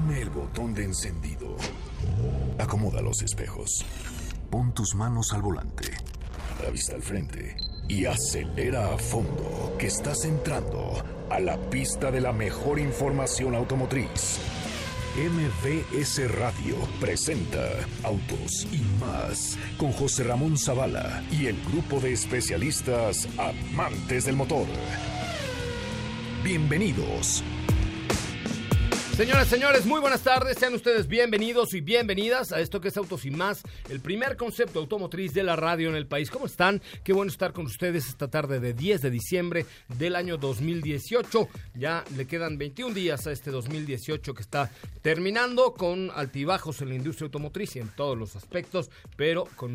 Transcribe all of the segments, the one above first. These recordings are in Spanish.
Oprime el botón de encendido. Acomoda los espejos. Pon tus manos al volante. La vista al frente. Y acelera a fondo, que estás entrando a la pista de la mejor información automotriz. MVS Radio presenta Autos y Más con José Ramón Zavala y el grupo de especialistas amantes del motor. Bienvenidos. Señoras, señores, muy buenas tardes. Sean ustedes bienvenidos y bienvenidas a esto que es Autos y Más, el primer concepto automotriz de la radio en el país. ¿Cómo están? Qué bueno estar con ustedes esta tarde de 10 de diciembre del año 2018. Ya le quedan 21 días a este 2018 que está terminando, con altibajos en la industria automotriz y en todos los aspectos, pero con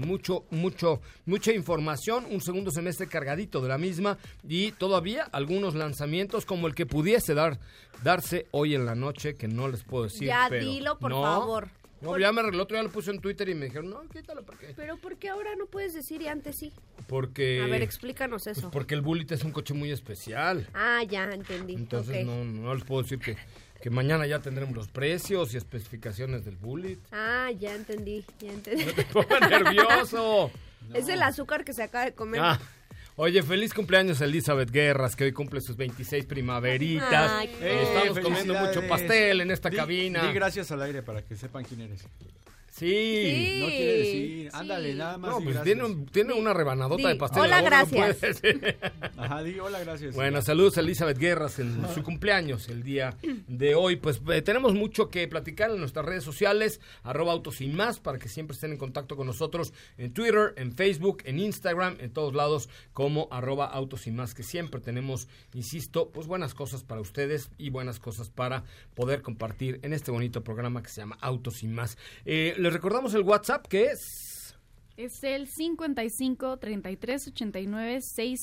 mucha información, un segundo semestre cargadito de la misma y todavía algunos lanzamientos como el que pudiese darse hoy en la noche, que no les puedo decir. Ya, pero dilo, por favor. No, ya el otro día lo puse en Twitter y me dijeron, no, quítalo, ¿por qué? Pero ¿por qué ahora no puedes decir y antes sí? Porque... A ver, explícanos eso. Pues porque el Bullitt es un coche muy especial. Ah, ya, entendí. Entonces okay. no les puedo decir que mañana ya tendremos los precios y especificaciones del Bullitt. Ah, ya entendí. No te pongas nervioso. No. Es el azúcar que se acaba de comer. Oye, feliz cumpleaños a Elizabeth Guerras, que hoy cumple sus 26 primaveritas. Ay, estamos comiendo mucho pastel en esta cabina. Di gracias al aire para que sepan quién eres. Sí. No quiere decir, ándale, nada más. No, pues tiene una rebanadota de pastel. Hola, gracias. Ajá, di hola, gracias. Bueno, saludos a Elizabeth Guerras en su cumpleaños el día de hoy. Pues tenemos mucho que platicar en nuestras redes sociales, @autos y más, para que siempre estén en contacto con nosotros en Twitter, en Facebook, en Instagram, en todos lados como @autos y más, que siempre tenemos, insisto, pues buenas cosas para ustedes y buenas cosas para poder compartir en este bonito programa que se llama Autos y Más. Les recordamos el WhatsApp, que es el 55 33 89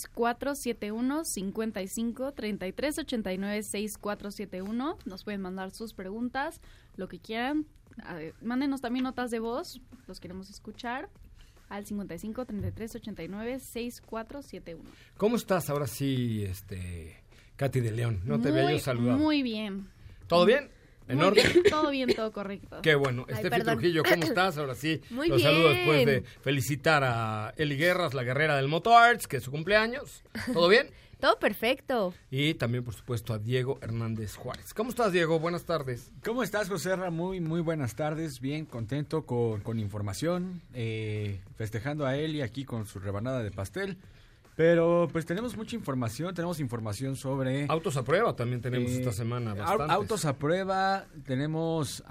6471, 55 33 89 6471. Nos pueden mandar sus preguntas, lo que quieran. Mándenos también notas de voz, los queremos escuchar, al 55 33 89 6471. ¿Cómo estás ahora sí, Katy de León? No te había yo saludado. Muy bien. ¿Todo bien? ¿En orden? Todo bien, todo correcto. Qué bueno. Estefi Trujillo, ¿cómo estás? Ahora sí, muy los bien. saludo después de felicitar a Eli Guerras, la guerrera del Motorarts, que es su cumpleaños. ¿Todo bien? Todo perfecto. Y también, por supuesto, a Diego Hernández Juárez. ¿Cómo estás, Diego? Buenas tardes. ¿Cómo estás, José Ra? Muy buenas tardes. Bien, contento con información. Festejando a Eli aquí con su rebanada de pastel. Pero pues tenemos mucha información, sobre... Autos a prueba también tenemos esta semana, bastantes. Autos a prueba, tenemos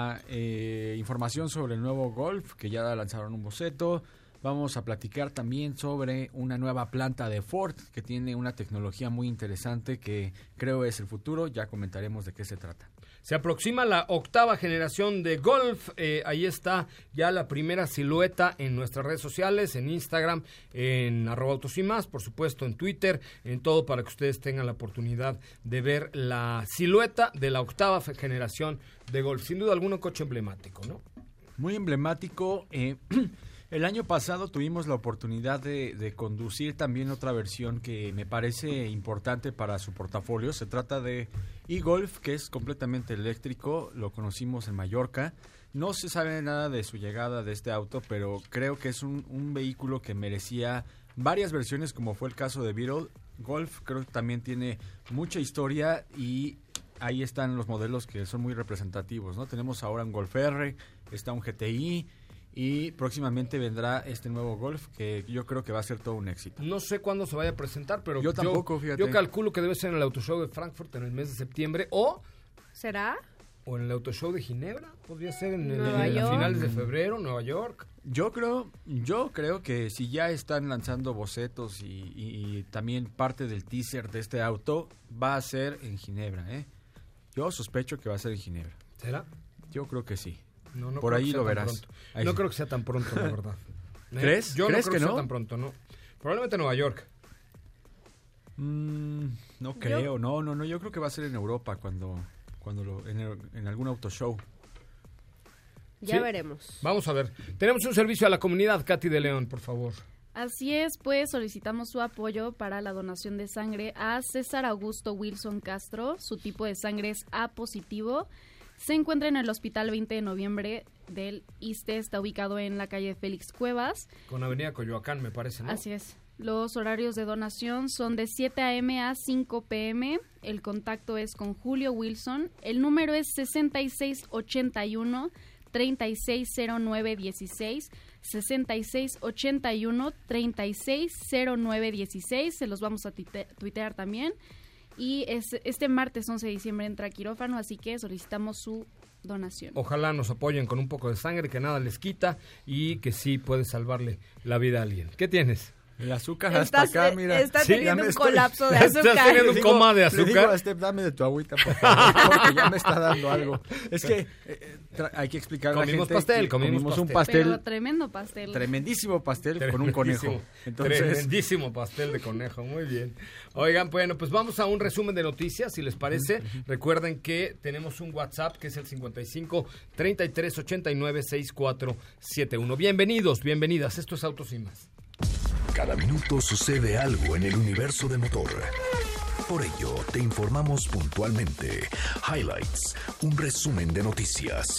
información sobre el nuevo Golf, que ya lanzaron un boceto. Vamos a platicar también sobre una nueva planta de Ford, que tiene una tecnología muy interesante que creo es el futuro. Ya comentaremos de qué se trata. Se aproxima la 8ª generación de Golf. Ahí está ya la primera silueta en nuestras redes sociales, en Instagram, en @autos y más, por supuesto en Twitter, en todo, para que ustedes tengan la oportunidad de ver la silueta de la 8ª generación de Golf. Sin duda alguna, un coche emblemático, ¿no? Muy emblemático. El año pasado tuvimos la oportunidad de conducir también otra versión que me parece importante para su portafolio. Se trata de e-Golf, que es completamente eléctrico. Lo conocimos en Mallorca. No se sabe nada de su llegada de este auto, pero creo que es un vehículo que merecía varias versiones, como fue el caso de Beetle. Golf creo que también tiene mucha historia y ahí están los modelos que son muy representativos, ¿no? Tenemos ahora un Golf R, está un GTI... Y próximamente vendrá este nuevo Golf, que yo creo que va a ser todo un éxito. No sé cuándo se vaya a presentar, pero yo tampoco, fíjate. Yo calculo que debe ser en el Auto Show de Frankfurt en el mes de septiembre, o... ¿Será? O en el Auto Show de Ginebra, podría ser a finales de febrero, Nueva York. Yo creo que si ya están lanzando bocetos y también parte del teaser de este auto, va a ser en Ginebra, ¿eh? Yo sospecho que va a ser en Ginebra. ¿Será? Yo creo que sí. No por ahí lo verás. No creo que sea tan pronto, la verdad. ¿Crees? Yo ¿Crees no creo que sea tan pronto, no. Probablemente Nueva York. No creo, no. Yo creo que va a ser en Europa en algún auto show. Ya veremos. Vamos a ver. Tenemos un servicio a la comunidad, Katy de León, por favor. Así es, pues solicitamos su apoyo para la donación de sangre a César Augusto Wilson Castro. Su tipo de sangre es A positivo. Se encuentra en el Hospital 20 de Noviembre del ISSSTE, está ubicado en la calle Félix Cuevas. Con Avenida Coyoacán, me parece, ¿no? Así es. Los horarios de donación son de 7 a.m. a 5 p.m. El contacto es con Julio Wilson. El número es 6681-360916. 6681-360916. Se los vamos a tuitear también. Y este martes 11 de diciembre entra a quirófano, así que solicitamos su donación. Ojalá nos apoyen con un poco de sangre que nada les quita y que sí puede salvarle la vida a alguien. ¿Qué tienes? El azúcar hasta acá, mira. Está Sí, teniendo un estoy- colapso de Estás azúcar. teniendo un coma de Le digo azúcar. a Steph, dame de tu agüita, por favor, porque ya me está dando algo. Es que hay que explicar a la Comimos gente pastel, que comimos un Pero pastel, tremendo pastel. tremendísimo pastel con un conejo. Entonces, Tremendísimo pastel de conejo, muy bien. Oigan, bueno, pues vamos a un resumen de noticias, si les parece. Recuerden que tenemos un WhatsApp que es el 55 33 89 6471. Bienvenidos, bienvenidas. Esto es Autos y Más. Cada minuto sucede algo en el universo de motor. Por ello, te informamos puntualmente. Highlights, un resumen de noticias.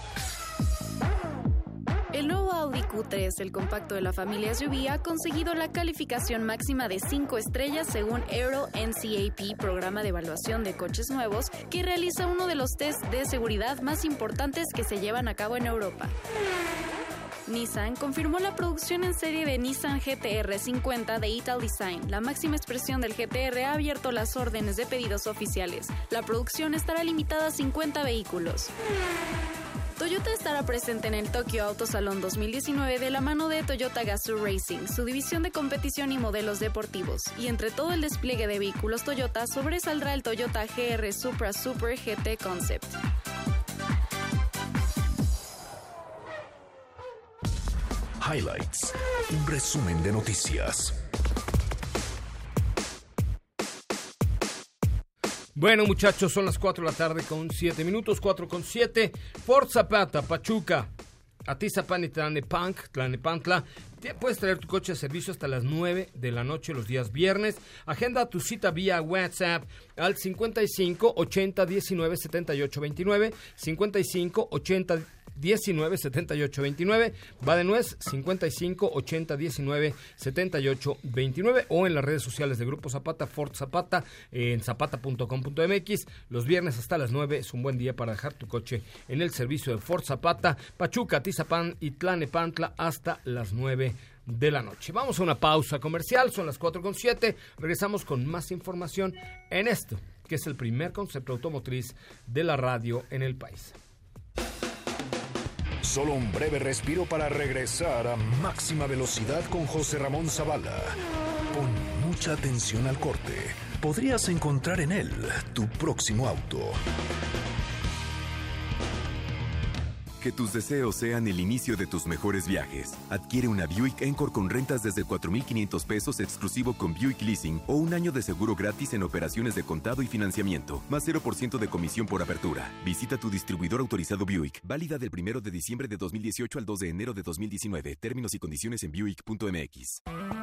El nuevo Audi Q3, el compacto de la familia SUV, ha conseguido la calificación máxima de 5 estrellas según Euro NCAP, programa de evaluación de coches nuevos, que realiza uno de los test de seguridad más importantes que se llevan a cabo en Europa. Nissan confirmó la producción en serie de Nissan GT-R 50 de Italdesign. La máxima expresión del GT-R ha abierto las órdenes de pedidos oficiales. La producción estará limitada a 50 vehículos. Toyota estará presente en el Tokyo Auto Salon 2019 de la mano de Toyota Gazoo Racing, su división de competición y modelos deportivos. Y entre todo el despliegue de vehículos Toyota, sobresaldrá el Toyota GR Supra Super GT Concept. Highlights, un resumen de noticias. Bueno, muchachos, son las 4 de la tarde con 7 minutos, 4:07. Fort Zapata, Pachuca, Atizapán y Tlalnepantla. Puedes traer tu coche de servicio hasta las 9 de la noche los días viernes. Agenda tu cita vía WhatsApp al 55 80 19 78 29, 55 80 19 78 29, va de nuez 55 80 19 78 29 o en las redes sociales de Grupo Zapata, Fort Zapata, en zapata.com.mx. Los viernes hasta las 9 es un buen día para dejar tu coche en el servicio de Fort Zapata, Pachuca, Atizapán y Tlalnepantla hasta las 9 de la noche. Vamos a una pausa comercial, son las 4:07. Regresamos con más información en esto, que es el primer concepto automotriz de la radio en el país. Solo un breve respiro para regresar a máxima velocidad con José Ramón Zavala. Pon mucha atención al corte. Podrías encontrar en él tu próximo auto. Que tus deseos sean el inicio de tus mejores viajes. Adquiere una Buick Encore con rentas desde 4,500 pesos exclusivo con Buick Leasing o un año de seguro gratis en operaciones de contado y financiamiento, más 0% de comisión por apertura. Visita tu distribuidor autorizado Buick. Válida del 1 de diciembre de 2018 al 2 de enero de 2019. Términos y condiciones en Buick.mx.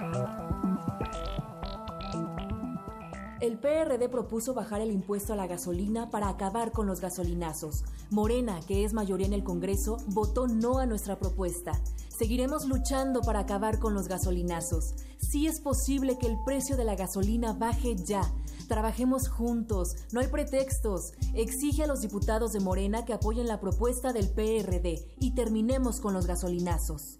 El PRD propuso bajar el impuesto a la gasolina para acabar con los gasolinazos. Morena, que es mayoría en el Congreso, votó no a nuestra propuesta. Seguiremos luchando para acabar con los gasolinazos. Sí es posible que el precio de la gasolina baje ya. Trabajemos juntos, no hay pretextos. Exige a los diputados de Morena que apoyen la propuesta del PRD y terminemos con los gasolinazos.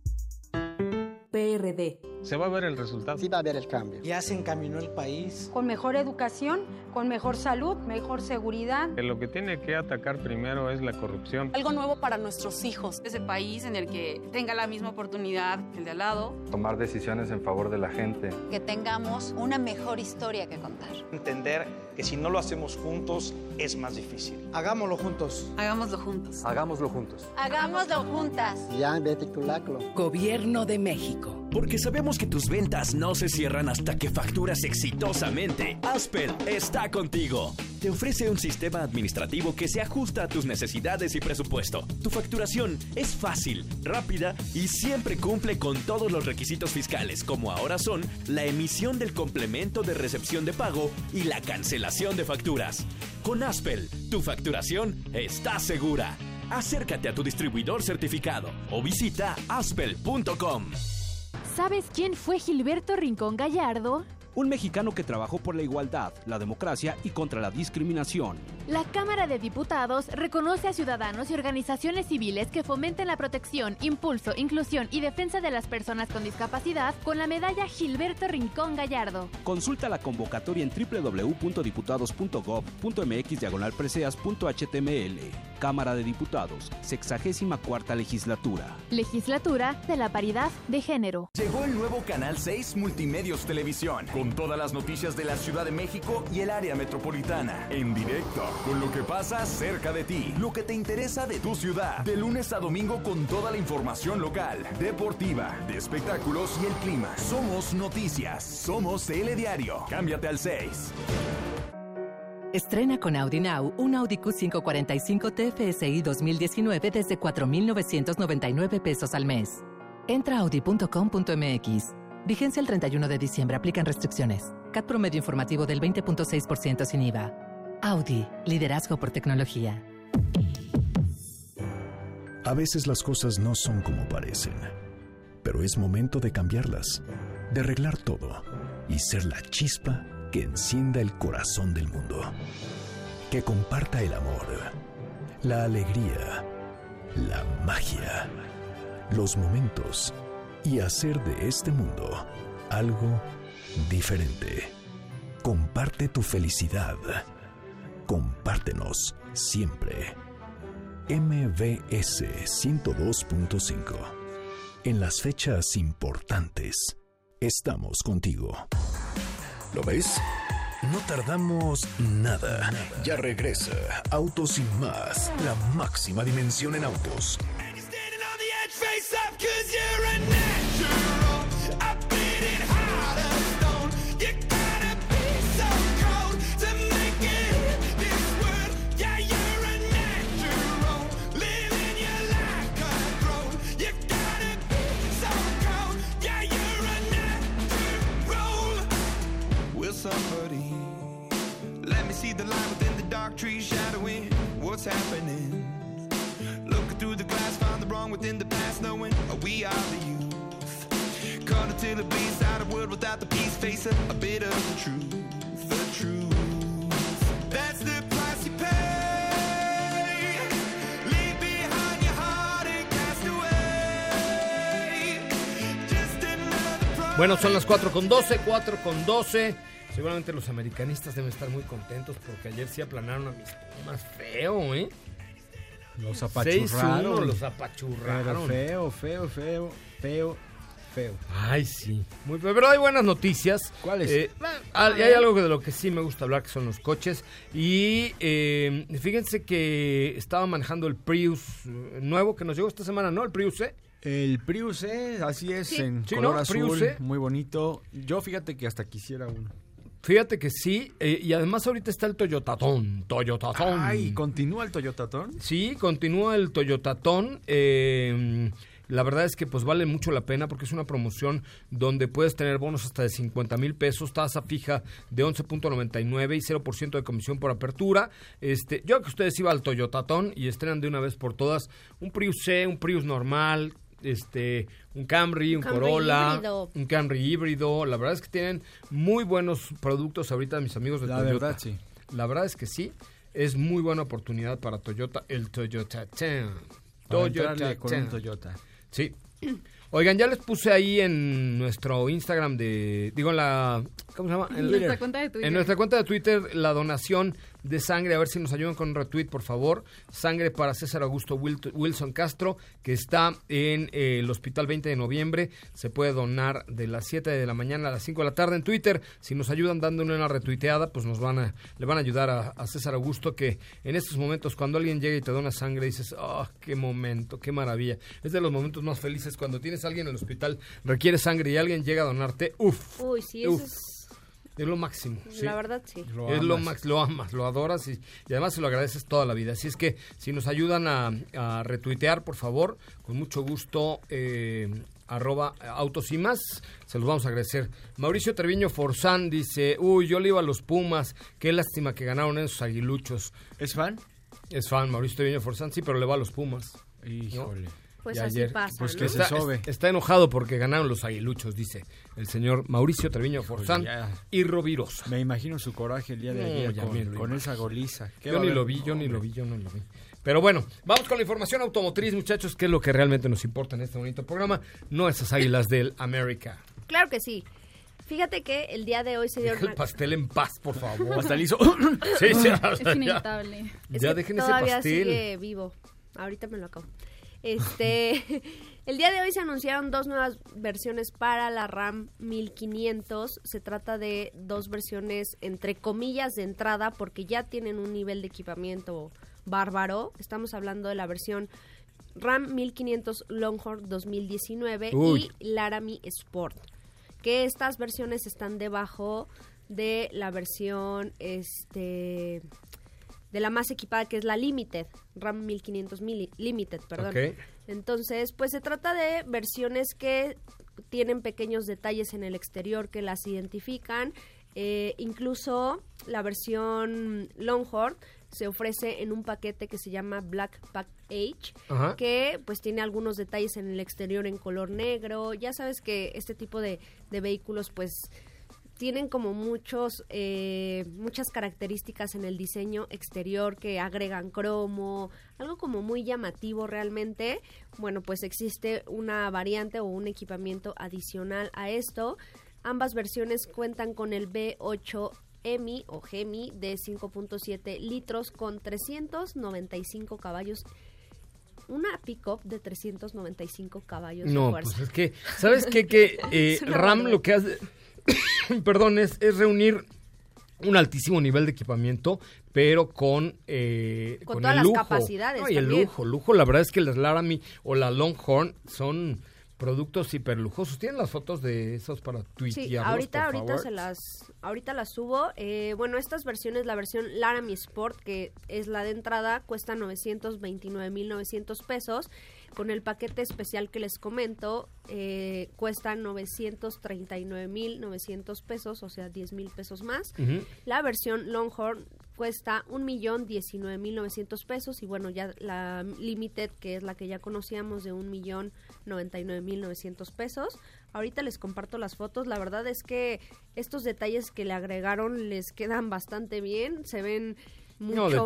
PRD. Se va a ver el resultado. Sí va a haber el cambio. Ya se encaminó el país. Con mejor educación, con mejor salud, mejor seguridad. Lo que tiene que atacar primero es la corrupción. Algo nuevo para nuestros hijos. Ese país en el que tenga la misma oportunidad que el de al lado. Tomar decisiones en favor de la gente. Que tengamos una mejor historia que contar. Entender que si no lo hacemos juntos es más difícil. Hagámoslo juntos. Hagámoslo juntos. Hagámoslo juntos. Hagámoslo juntas. Ya, vete tu laclo. Gobierno de México. Porque sabemos que tus ventas no se cierran hasta que facturas exitosamente. Aspel está contigo. Te ofrece un sistema administrativo que se ajusta a tus necesidades y presupuesto. Tu facturación es fácil, rápida y siempre cumple con todos los requisitos fiscales, como ahora son la emisión del complemento de recepción de pago y la cancelación de facturas. Con Aspel, tu facturación está segura. Acércate a tu distribuidor certificado o visita aspel.com. ¿Sabes quién fue Gilberto Rincón Gallardo? Un mexicano que trabajó por la igualdad, la democracia y contra la discriminación. La Cámara de Diputados reconoce a ciudadanos y organizaciones civiles que fomenten la protección, impulso, inclusión y defensa de las personas con discapacidad con la medalla Gilberto Rincón Gallardo. Consulta la convocatoria en www.diputados.gov.mx/preseas.html. Cámara de Diputados, 64ª Legislatura. Legislatura de la Paridad de Género. Llegó el nuevo Canal 6 Multimedios Televisión, con todas las noticias de la Ciudad de México y el área metropolitana. En directo, con lo que pasa cerca de ti, lo que te interesa de tu ciudad. De lunes a domingo con toda la información local, deportiva, de espectáculos y el clima. Somos noticias, somos Telediario. Cámbiate al 6. Estrena con Audi Now un Audi Q5 TFSI 2019 desde 4,999 pesos al mes. Entra a audi.com.mx. Vigencia el 31 de diciembre. Aplican restricciones. CAT promedio informativo del 20.6% sin IVA. Audi. Liderazgo por tecnología. A veces las cosas no son como parecen, pero es momento de cambiarlas, de arreglar todo y ser la chispa que encienda el corazón del mundo. Que comparta el amor, la alegría, la magia, los momentos y hacer de este mundo algo diferente. Comparte tu felicidad. Compártenos siempre. MBS 102.5. En las fechas importantes, estamos contigo. ¿Lo ves? No tardamos nada. Ya regresa Autos Sin Más, la máxima dimensión en autos. Somebody, let me see the line within the dark trees shadowing what's happening. Looking through the glass, found the wrong within the past, knowing we are the youth. Caught until it bleeds out of world without the peace, face a bit of the truth, the truth. That's the price you pay. Leave behind your heart and cast away. Just another price. Bueno, son las 4:12. Seguramente los americanistas deben estar muy contentos porque ayer sí aplanaron a mis Pumas feo, ¿eh? Los apachurraron. 6-1, los apachurraron. Pero feo. Ay, sí. Pero hay buenas noticias. ¿Cuáles? Hay algo de lo que sí me gusta hablar, que son los coches. Y fíjense que estaba manejando el Prius nuevo que nos llegó esta semana, ¿no? El Prius E. El Prius E, así es, sí. En color azul, muy bonito. Yo fíjate que hasta quisiera uno. Fíjate que sí, y además ahorita está el Toyotatón. Ay, ¿continúa el Toyotatón? Sí, continúa el Toyotatón. La verdad es que pues vale mucho la pena porque es una promoción donde puedes tener bonos hasta de 50,000 pesos, tasa fija de 11.99 y 0% de comisión por apertura. Yo creo que ustedes iban al Toyotatón y estrenan de una vez por todas un Prius C, un Prius normal, un Camry, un Corolla, híbrido. Un Camry híbrido. La verdad es que tienen muy buenos productos ahorita mis amigos de Toyota. La verdad, sí. La verdad es que sí, es muy buena oportunidad para Toyota, el Toyota. Con un Toyota. Sí. Oigan, ya les puse ahí en nuestro Instagram ¿cómo se llama? En nuestra cuenta de Twitter. En nuestra cuenta de Twitter, la donación de sangre, a ver si nos ayudan con un retweet, por favor. Sangre para César Augusto Wilson Castro, que está en el Hospital 20 de Noviembre. Se puede donar de las 7 de la mañana a las 5 de la tarde en Twitter. Si nos ayudan dándole una retuiteada, pues le van a ayudar a César Augusto, que en estos momentos, cuando alguien llega y te dona sangre, dices, qué momento, qué maravilla. Es de los momentos más felices cuando tienes a alguien en el hospital, requiere sangre y alguien llega a donarte. Uy, sí, eso es lo máximo. ¿sí? La verdad, sí. Lo amas, lo adoras y además se lo agradeces toda la vida. Así es que si nos ayudan a retuitear, por favor, con mucho gusto @autos y más, se los vamos a agradecer. Mauricio Treviño Forzán dice, yo le iba a los Pumas, qué lástima que ganaron esos aguiluchos. ¿Es fan? Es fan, Mauricio Treviño Forzán, sí, pero le va a los Pumas. Híjole. ¿No? Pues y así ayer, pasa, pues ¿no? que se sobe. Está enojado porque ganaron los aguiluchos, dice el señor Mauricio Treviño Forzán y Rovirosa. Me imagino su coraje el día de ayer con esa goliza. Yo ni lo vi. Pero bueno, vamos con la información automotriz, muchachos, que es lo que realmente nos importa en este bonito programa, no esas águilas del América. Claro que sí. Fíjate que el día de hoy se dio... Deja el pastel en paz, por favor. Hasta liso. Sí, es inevitable. Ya dejen ese todavía pastel. Sigue vivo. Ahorita me lo acabo. El día de hoy se anunciaron 2 nuevas versiones para la RAM 1500. Se trata de 2 versiones entre comillas de entrada porque ya tienen un nivel de equipamiento bárbaro. Estamos hablando de la versión RAM 1500 Longhorn 2019 y Laramie Sport. Que estas versiones están debajo de la versión de la más equipada, que es la Limited, RAM 1500 Limited, perdón. Okay. Entonces, pues se trata de versiones que tienen pequeños detalles en el exterior que las identifican. Incluso la versión Longhorn se ofrece en un paquete que se llama Black Package, que pues tiene algunos detalles en el exterior en color negro. Ya sabes que este tipo de vehículos pues tienen como muchas características en el diseño exterior que agregan cromo, algo como muy llamativo realmente. Bueno, pues existe una variante o un equipamiento adicional a esto. Ambas versiones cuentan con el V8 EMI o GEMI de 5.7 litros con 395 caballos. Una pick-up de 395 caballos de fuerza. Pues es que, ¿sabes qué? Que RAM lo que hace... Perdón, es reunir un altísimo nivel de equipamiento, pero con todas el lujo. las capacidades. Y el lujo, la verdad es que las Laramie o la Longhorn son productos hiperlujosos. ¿Tienen las fotos de esos para tuitearlos, sí, ahorita las subo. Bueno, estas versiones, la versión Laramie Sport, que es la de entrada, cuesta 929,900 pesos. Con el paquete especial que les comento, cuesta 939,900 pesos, o sea, 10,000 pesos más. La versión Longhorn cuesta 1,019,900 pesos y bueno, ya la Limited, que es la que ya conocíamos, de 1,099,900 pesos. Ahorita les comparto las fotos. La verdad es que estos detalles que le agregaron les quedan bastante bien, se ven mucho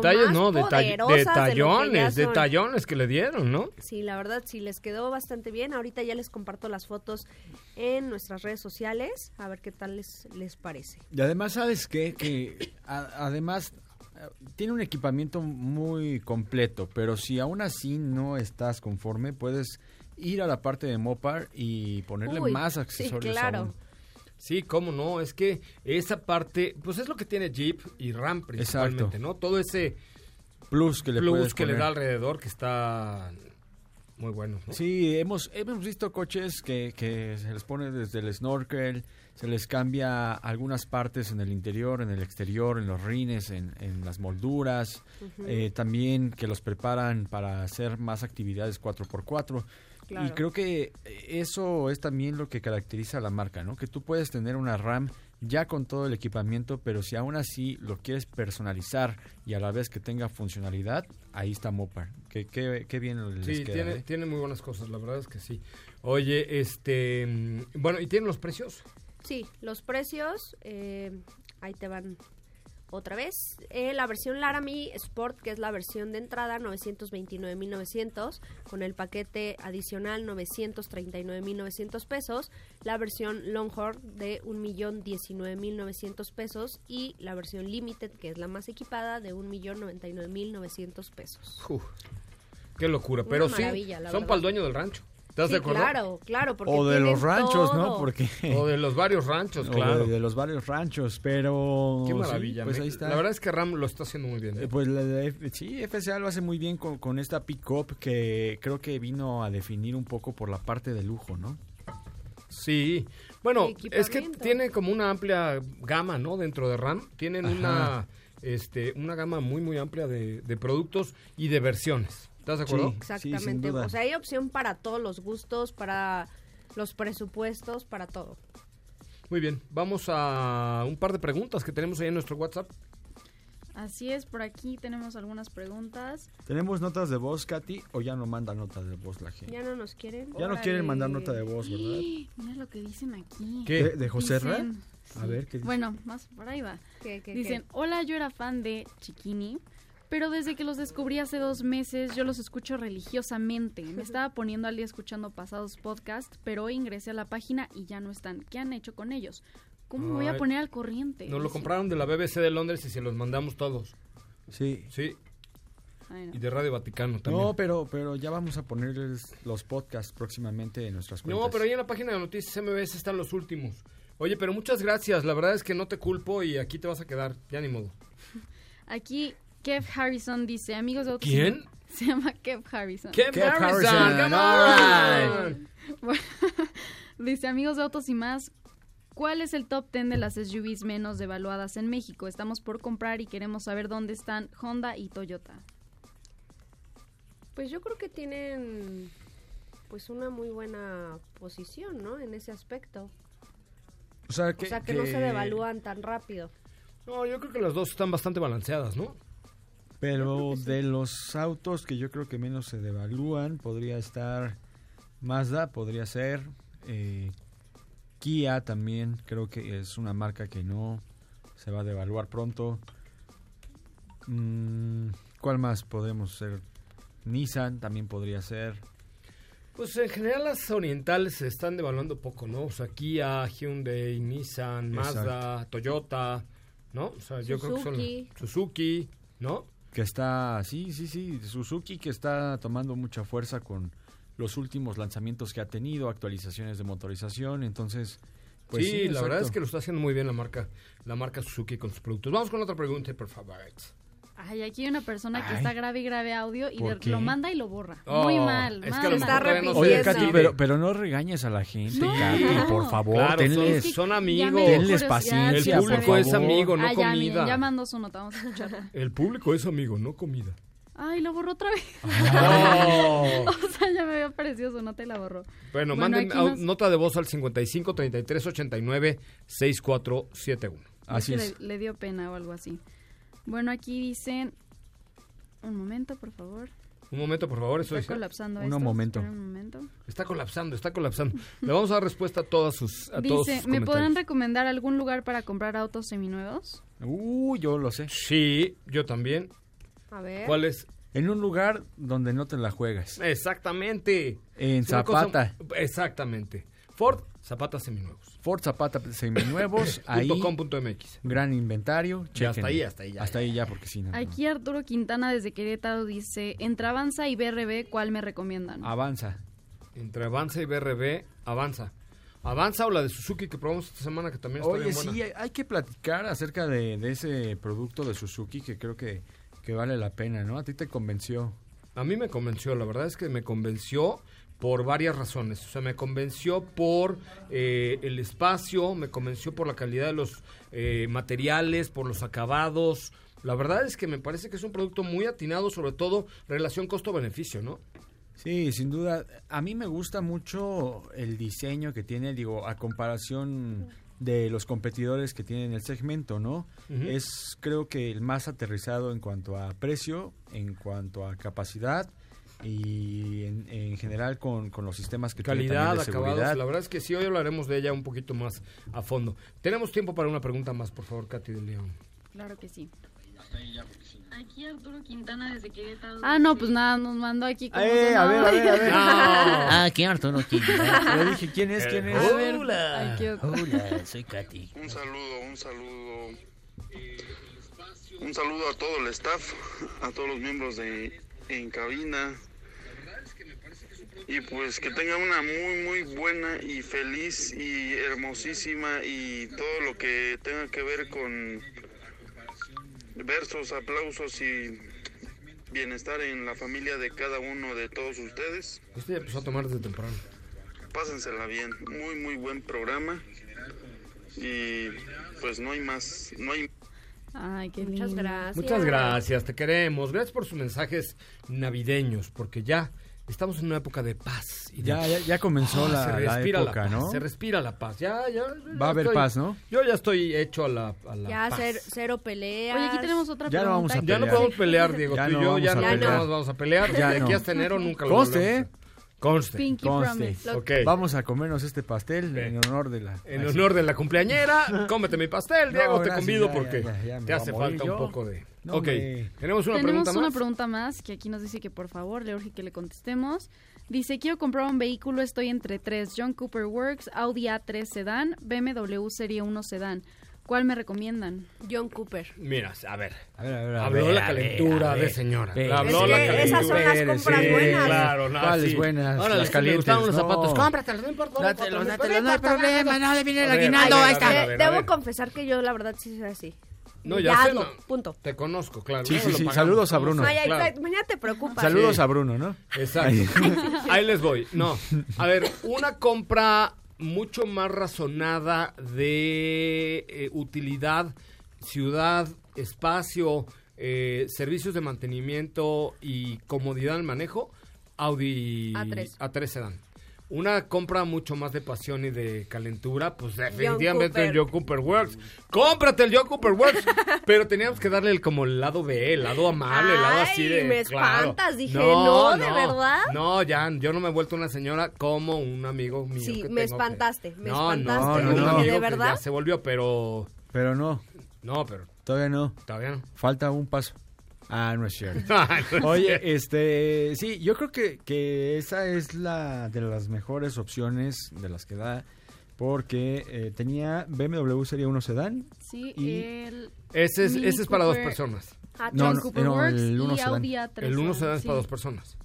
detallones que le dieron, ¿no? Sí, la verdad sí les quedó bastante bien. Ahorita ya les comparto las fotos en nuestras redes sociales, a ver qué tal les parece. Y además, ¿sabes qué? Que además tiene un equipamiento muy completo, pero si aún así no estás conforme, puedes ir a la parte de Mopar y ponerle más accesorios. Sí, claro. Aún. Sí, cómo no, es que esa parte, pues es lo que tiene Jeep y Ram principalmente, exacto, ¿no? Todo ese plus que le da alrededor, que está muy bueno, ¿no? Sí, hemos visto coches que se les pone desde el snorkel, se les cambia algunas partes en el interior, en el exterior, en los rines, en las molduras, también que los preparan para hacer más actividades 4x4. Claro. Y creo que eso es también lo que caracteriza a la marca, ¿no? Que tú puedes tener una RAM ya con todo el equipamiento, pero si aún así lo quieres personalizar y a la vez que tenga funcionalidad, ahí está Mopar. Qué bien les queda. Tiene muy buenas cosas, la verdad es que sí. Oye, bueno, ¿y tienen los precios? Sí, los precios, ahí te van otra vez. La versión Laramie Sport, que es la versión de entrada, 929,900, con el paquete adicional 939,900 pesos. La versión Longhorn de 1,019,900 pesos y la versión Limited, que es la más equipada, de 1,099,900 pesos. Qué locura, pero sí, son para el dueño del rancho. ¿Estás de acuerdo? Claro, porque o de los ranchos, todo. ¿no? Porque o de los varios ranchos, claro. De los varios ranchos, pero... Qué maravilla. Sí, pues ahí está. La verdad es que Ram lo está haciendo muy bien. Pues sí, FCA lo hace muy bien con esta pick-up que creo que vino a definir un poco por la parte de lujo, ¿no? Sí. Bueno, es que tiene como una amplia gama, ¿no? Dentro de Ram. Tienen una gama muy, muy amplia de productos y de versiones. ¿Estás de acuerdo? Sí, exactamente. Sí, o sea, hay opción para todos los gustos, para los presupuestos para todo. Muy bien, vamos a un par de preguntas que tenemos ahí en nuestro WhatsApp. Así es, por aquí tenemos algunas preguntas. ¿Tenemos notas de voz, Katy, o ya no manda notas de voz la gente? Ya no nos quieren. Ya no quieren mandar nota de voz, ¿verdad? Mira lo que dicen aquí. ¿Qué? ¿De José Ra? Dicen, A ver, ¿qué dice? Bueno, más por ahí va. Dicen, ¿Qué? hola, yo era fan de Chiquini, pero desde que los descubrí hace 2 meses, yo los escucho religiosamente. Me estaba poniendo al día escuchando pasados podcasts, pero hoy ingresé a la página y ya no están. ¿Qué han hecho con ellos? ¿Cómo me voy a poner al corriente? Nos lo compraron de la BBC de Londres y se los mandamos todos. Sí. Sí. Ay, no. Y de Radio Vaticano también. No, pero ya vamos a ponerles los podcasts próximamente en nuestras cuentas. No, pero ahí en la página de Noticias MBS están los últimos. Oye, pero muchas gracias. La verdad es que no te culpo y aquí te vas a quedar. Ya ni modo. Aquí Kev Harrison dice, amigos de Autos... ¿Quién? Se llama Kev Harrison. Kev Harrison, come on. Bueno, dice, amigos de Autos y Más, ¿cuál es el top 10 de las SUVs menos devaluadas en México? Estamos por comprar y queremos saber dónde están Honda y Toyota. Pues yo creo que tienen pues una muy buena posición, ¿no? En ese aspecto. O sea, que no se devalúan tan rápido. No, yo creo que las dos están bastante balanceadas, ¿no? Pero de los autos que yo creo que menos se devalúan, podría estar Mazda, podría ser Kia también, creo que es una marca que no se va a devaluar pronto. ¿Cuál más podemos ser? Nissan también podría ser. Pues en general las orientales se están devaluando poco, ¿no? O sea, Kia, Hyundai, Nissan, Mazda, Toyota, ¿no? O sea, yo creo que son Suzuki, ¿no? Que está, sí, Suzuki que está tomando mucha fuerza con los últimos lanzamientos que ha tenido, actualizaciones de motorización, entonces... Pues sí, la verdad es que lo está haciendo muy bien la marca Suzuki con sus productos. Vamos con otra pregunta, por favor. Ay, aquí hay una persona que está grave y grave audio y lo manda y lo borra. Oh, muy mal. Es que lo está repitiendo. Oye, Katy, pero no regañes a la gente, No, Katy, no. por favor. Claro, son amigos. Tenles paciencia, El público por es favor. amigo, no comida. Miren, ya mandó su nota, vamos a escucharla. El público es amigo, no comida. Ay, lo borró otra vez. Oh. O sea, ya me había aparecido su nota y la borró. Bueno, manden nota de voz al 55 33 89 6471. Así es. Le dio pena o algo así. Bueno, aquí dicen... Un momento, por favor. Un momento, por favor. Está colapsando esto. Un momento. Está colapsando. Le vamos a dar respuesta a todos sus Dice, ¿me podrán recomendar algún lugar para comprar autos seminuevos? Yo lo sé. Sí, yo también. A ver. ¿Cuál es? En un lugar donde no te la juegas. Exactamente. En Zapata. Exactamente. Ford, Zapata seminuevos. Ford Zapata seminuevos. ahí. .com.mx. Gran inventario. Ya hasta ahí ya. Hasta ahí ya, porque si no. Aquí Arturo Quintana desde Querétaro dice, entre Avanza y BRB, ¿cuál me recomiendan? Avanza. Entre Avanza y BRB, Avanza. Avanza o la de Suzuki que probamos esta semana que también está bien buena. Oye, sí, hay que platicar acerca de ese producto de Suzuki que creo que vale la pena, ¿no? ¿A ti te convenció? A mí me convenció, la verdad es que me convenció por varias razones. O sea, me convenció por el espacio, me convenció por la calidad de los materiales, por los acabados. La verdad es que me parece que es un producto muy atinado, sobre todo relación costo-beneficio, ¿no? Sí, sin duda. A mí me gusta mucho el diseño que tiene, a comparación de los competidores que tienen el segmento, ¿no? Uh-huh. Es, creo que el más aterrizado en cuanto a precio, en cuanto a capacidad y en general con los sistemas que tiene también de seguridad. Acabados. La verdad es que sí, hoy hablaremos de ella un poquito más a fondo. Tenemos tiempo para una pregunta más, por favor, Katy de León. Claro que sí. Aquí Arturo Quintana desde Querétaro. No, pues nada, nos mandó aquí como a ver. No. Aquí Arturo Quintana. Le dije, ¿quién es? Hola. Hola, soy Katy. Un saludo a todo el staff, a todos los miembros en cabina. Y pues que tengan una muy buena y feliz y hermosísima y todo lo que tenga que ver con versos, aplausos y bienestar en la familia de cada uno de todos ustedes. Este ya empezó a tomar desde temprano. Pásensela bien, muy buen programa y pues no hay más, Ay, qué Muchas lindo. gracias. Muchas gracias, te queremos. Gracias por sus mensajes navideños, porque ya estamos en una época de paz. Y ya comenzó la época, paz, ¿no? Se respira la paz. Ya va a haber paz, ¿no? Yo ya estoy hecho a la ya paz. cero peleas. Oye, aquí tenemos otra ya pregunta. No vamos a pelear. Ya no podemos pelear, Diego. Ya tú y yo ya no vamos a pelear. Ya de aquí no. hasta enero nunca lo Conste, Conste. Pinky promise. Okay. Vamos a comernos este pastel en honor de la... En honor de la cumpleañera, cómete mi pastel, Diego, te convido porque ya te hace falta un poco de... Ok, tenemos una pregunta más que aquí nos dice que por favor le urge que le contestemos. Dice, quiero comprar un vehículo, estoy entre 3, John Cooper Works, Audi A3 Sedán, BMW Serie 1 Sedán. ¿Cuál me recomiendan? John Cooper. Mira, a ver. Habló la calentura de señora. Habló la calentura. Esas son las compras buenas. Claro, ¿cuáles buenas? Ahora las calientes. Me gustaron los zapatos. Cómpratelos, no importa. Dátelos, no hay problema, no le viene el aguinaldo. Ahí está. Debo confesar que yo la verdad sí soy así. No, ya sé, punto. Te conozco, claro. Sí. Saludos a Bruno. Mañana te preocupas. Saludos a Bruno, ¿no? Exacto. Ahí les voy. No, a ver, una compra mucho más razonada de utilidad, ciudad, espacio, servicios de mantenimiento y comodidad en el manejo, Audi A3 Sedán. Una compra mucho más de pasión y de calentura, pues definitivamente el John Cooper Works. ¡Cómprate el John Cooper Works! Pero teníamos que darle como el lado B, el lado amable, el lado así de... me espantas, dije, no, ¿de verdad? No, ya, yo no me he vuelto una señora como un amigo mío. Sí, que me tengo espantaste, No, ¿de verdad? Ya se volvió, pero... Pero no. No, pero... Todavía no. Falta un paso. No es cierto. Oye, sí, yo creo que esa es la de las mejores opciones de las que da, porque tenía BMW Serie 1 Sedán. Sí, ese es para dos personas. John Cooper Works el 1 y Sedán. Audi A3. El 1 Sedán es para dos personas.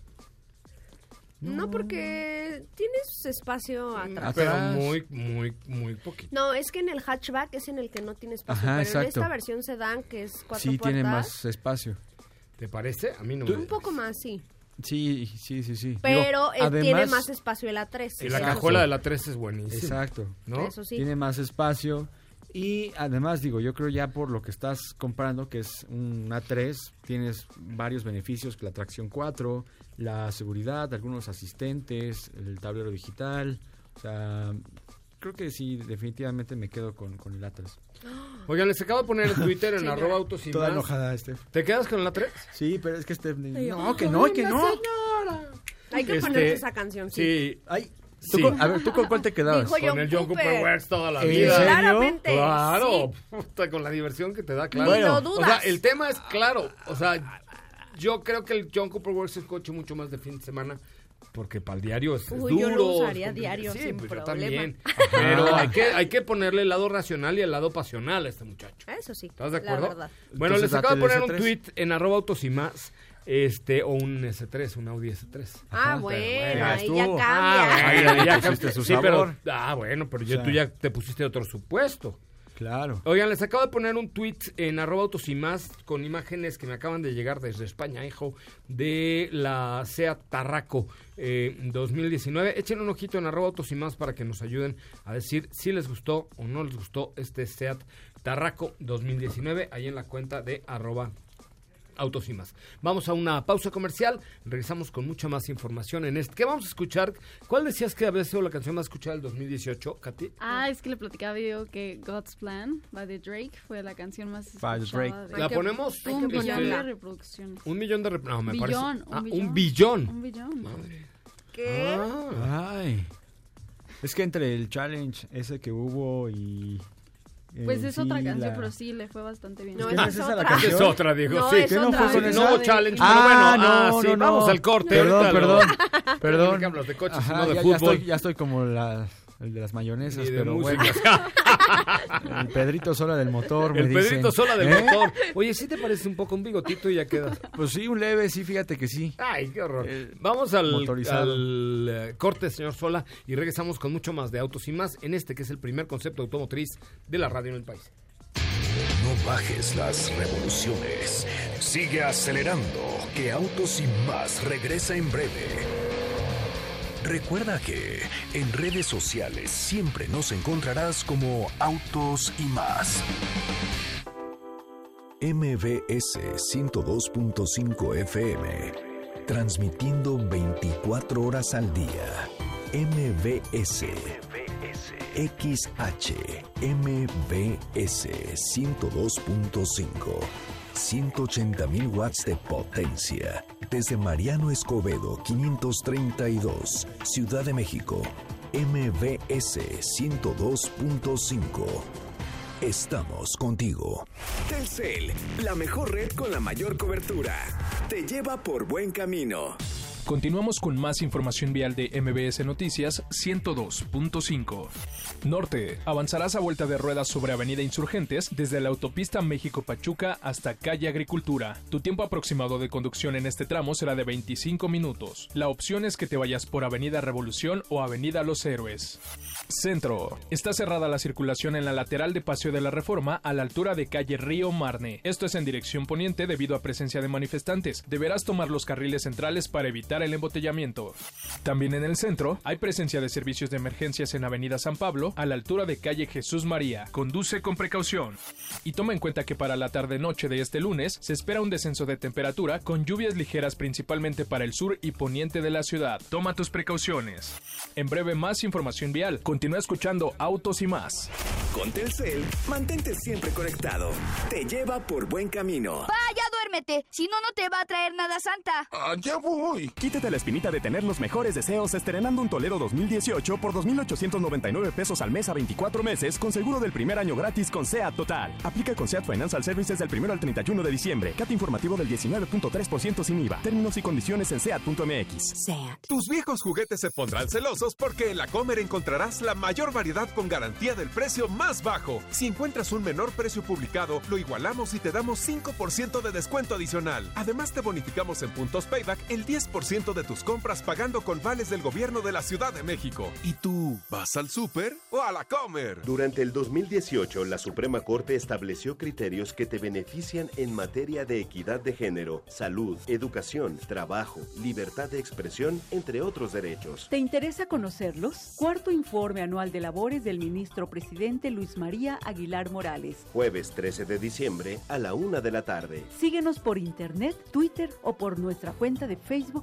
No, porque tienes espacio atrás. Pero muy poquito. No, es que en el hatchback es en el que no tiene espacio. Ajá, pero exacto. en esta versión sedán, que es 4 puertas... Sí, tiene más espacio. ¿Te parece? A mí no Un poco más, sí. Sí. Pero además, tiene más espacio el A3. Y la cajuela del A3 es buenísima. Exacto. ¿No? Eso sí. Tiene más espacio. Y además, yo creo ya por lo que estás comprando, que es un A3, tienes varios beneficios, la tracción 4, la seguridad, algunos asistentes, el tablero digital. O sea, creo que sí, definitivamente me quedo con el A3. Oigan, les acabo de poner en Twitter en @autos y Toda más. enojada, Steph. ¿Te quedas con el A3? Sí, pero es que Steph... No, que no. Señora. Hay que ponerse esa canción, sí. Sí. A ver, ¿tú con cuál te quedabas? Dijo con el John Cooper Works toda la ¿En vida. serio? Claramente. Claro. Sí. Puta, con la diversión que te da, claro. Ni lo dudas. O sea, el tema es claro. O sea, yo creo que el John Cooper Works es coche mucho más de fin de semana. Porque para el diario es duro. Yo lo usaría diario sin pues problema. Yo también. Pero hay que ponerle el lado racional y el lado pasional a este muchacho. Eso sí. ¿Estás de acuerdo? La verdad. Bueno, Entonces, les acabo de poner un S3. tweet en @autos y más. O un S3, un Audi S3. Bueno, ahí estuvo. ya cambia. Ahí ya pusiste su sí, sabor. pero, bueno, pero O sea, tú ya te pusiste otro supuesto. Claro. Oigan, les acabo de poner un tweet en @autos y más con imágenes que me acaban de llegar desde España, hijo, de la Seat Tarraco 2019. Echen un ojito en @autos y más para que nos ayuden a decir si les gustó o no les gustó este Seat Tarraco 2019 ahí en la cuenta de @autos y más. Vamos a una pausa comercial, regresamos con mucha más información en este. ¿Qué vamos a escuchar? ¿Cuál decías que había sido la canción más escuchada del 2018, Katy? Es que le platicaba yo que God's Plan by the Drake fue la canción más By escuchada. Drake. ¿La ponemos? Un billón de reproducciones. Un millón de no, me Billón, parece. un Un billón. billón. Un billón. Madre. ¿Qué? Ay. Es que entre el challenge ese que hubo y... Pues es otra canción, pero sí, le fue bastante bien. No, ¿Es esa esa es la otra. canción? Es otra, Diego. No, sí. es ¿Qué no otra. fue con No esa? hubo challenge, pero bueno. Sí, vamos al corte. Perdón. Perdón. Que hablas de coches, Ajá, no de ya fútbol. Ya estoy como el de las mayonesas, Ni de pero música. bueno. El Pedrito Sola del motor, me El dicen. Pedrito Sola del ¿Eh? motor. Oye, ¿sí te parece un poco un bigotito y ya quedas? Pues sí, un leve, sí, fíjate que sí. Ay, qué horror. Vamos al motorizado. corte, señor Sola, y regresamos con mucho más de Autos y Más en este que es el primer concepto automotriz de la radio en el país. No bajes las revoluciones. Sigue acelerando, que Autos y Más regresa en breve. Recuerda que en redes sociales siempre nos encontrarás como Autos y Más. MBS 102.5 FM. transmitiendo 24 horas al día. MBS. XH MBS 102.5. 180,000 watts de potencia. Desde Mariano Escobedo 532, Ciudad de México. MBS 102.5. Estamos contigo. Telcel, la mejor red con la mayor cobertura. Te lleva por buen camino. Continuamos con más información vial de MBS Noticias 102.5. Norte, avanzarás a vuelta de ruedas sobre Avenida Insurgentes desde la autopista México-Pachuca hasta Calle Agricultura. Tu tiempo aproximado de conducción en este tramo será de 25 minutos. La opción es que te vayas por Avenida Revolución o Avenida Los Héroes. Centro, está cerrada la circulación en la lateral de Paseo de la Reforma a la altura de Calle Río Marne. Esto es en dirección poniente debido a presencia de manifestantes. Deberás tomar los carriles centrales para evitar el embotellamiento. También en el centro hay presencia de servicios de emergencias en Avenida San Pablo a la altura de Calle Jesús María. Conduce con precaución. Y toma en cuenta que para la tarde-noche de este lunes se espera un descenso de temperatura con lluvias ligeras principalmente para el sur y poniente de la ciudad. Toma tus precauciones. En breve más información vial. Continúa escuchando Autos y Más. Con Telcel, mantente siempre conectado. Te lleva por buen camino. ¡Vaya, duérmete! Si no, no te va a traer nada Santa. ¡Ya voy! Quítate la espinita de tener los mejores deseos estrenando un Toledo 2018 por 2,899 pesos al mes a 24 meses con seguro del primer año gratis con SEAT Total. Aplica con SEAT Financial Services del 1 al 31 de diciembre. CAT informativo del 19.3% sin IVA. Términos y condiciones en SEAT.mx. SEAT. Tus viejos juguetes se pondrán celosos porque en La Comer encontrarás la mayor variedad con garantía del precio más bajo. Si encuentras un menor precio publicado, lo igualamos y te damos 5% de descuento adicional. Además, te bonificamos en puntos Payback el 10% de tus compras pagando con vales del gobierno de la Ciudad de México. ¿Y tú, vas al súper o a La Comer? Durante el 2018, la Suprema Corte estableció criterios que te benefician en materia de equidad de género, salud, educación, trabajo, libertad de expresión, entre otros derechos. ¿Te interesa conocerlos? Cuarto informe anual de labores del ministro presidente Luis María Aguilar Morales. Jueves 13 de diciembre a la 1 de la tarde. Síguenos por internet, Twitter o por nuestra cuenta de Facebook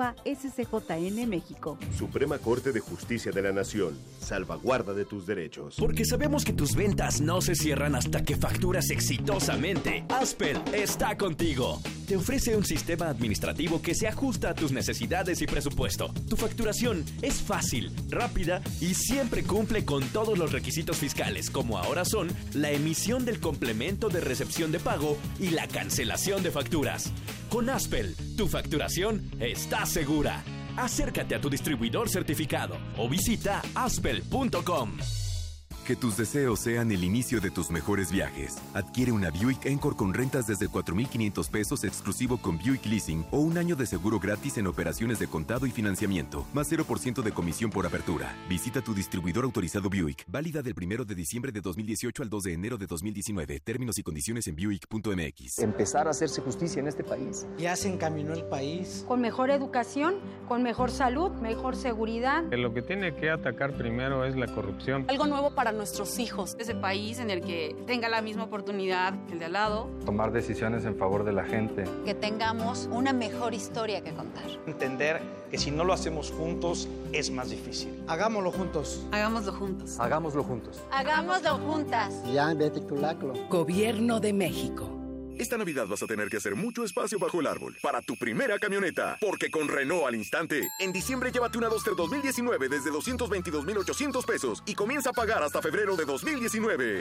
@SCJN México. Suprema Corte de Justicia de la Nación. Salvaguarda de tus derechos. Porque sabemos que tus ventas no se cierran hasta que facturas exitosamente. Aspel está contigo. Te ofrece un sistema administrativo que se ajusta a tus necesidades y presupuesto. Tu facturación es fácil, rápida y siempre cumple con todos los requisitos fiscales, como ahora son la emisión del complemento de recepción de pago y la cancelación de facturas. Con Aspel, tu facturación está segura. Acércate a tu distribuidor certificado o visita aspel.com. Que tus deseos sean el inicio de tus mejores viajes. Adquiere una Buick Encore con rentas desde 4,500 pesos exclusivo con Buick Leasing o un año de seguro gratis en operaciones de contado y financiamiento, más 0% de comisión por apertura. Visita tu distribuidor autorizado Buick. Válida del 1 de diciembre de 2018 al 2 de enero de 2019. Términos y condiciones en Buick.mx. Empezar a hacerse justicia en este país. Ya se encaminó el país. Con mejor educación, con mejor salud, mejor seguridad. Lo que tiene que atacar primero es la corrupción. Algo nuevo para nuestros hijos. Ese país en el que tenga la misma oportunidad que el de al lado. Tomar decisiones en favor de la gente. Que tengamos una mejor historia que contar. Entender que si no lo hacemos juntos es más difícil. Hagámoslo juntos. Hagámoslo juntos. Hagámoslo juntos. Hagámoslo juntas. Ya vete tulaclo. Gobierno de México. Esta Navidad vas a tener que hacer mucho espacio bajo el árbol para tu primera camioneta, porque con Renault al instante, en diciembre llévate una Duster 2019 desde 222,800 pesos y comienza a pagar hasta febrero de 2019.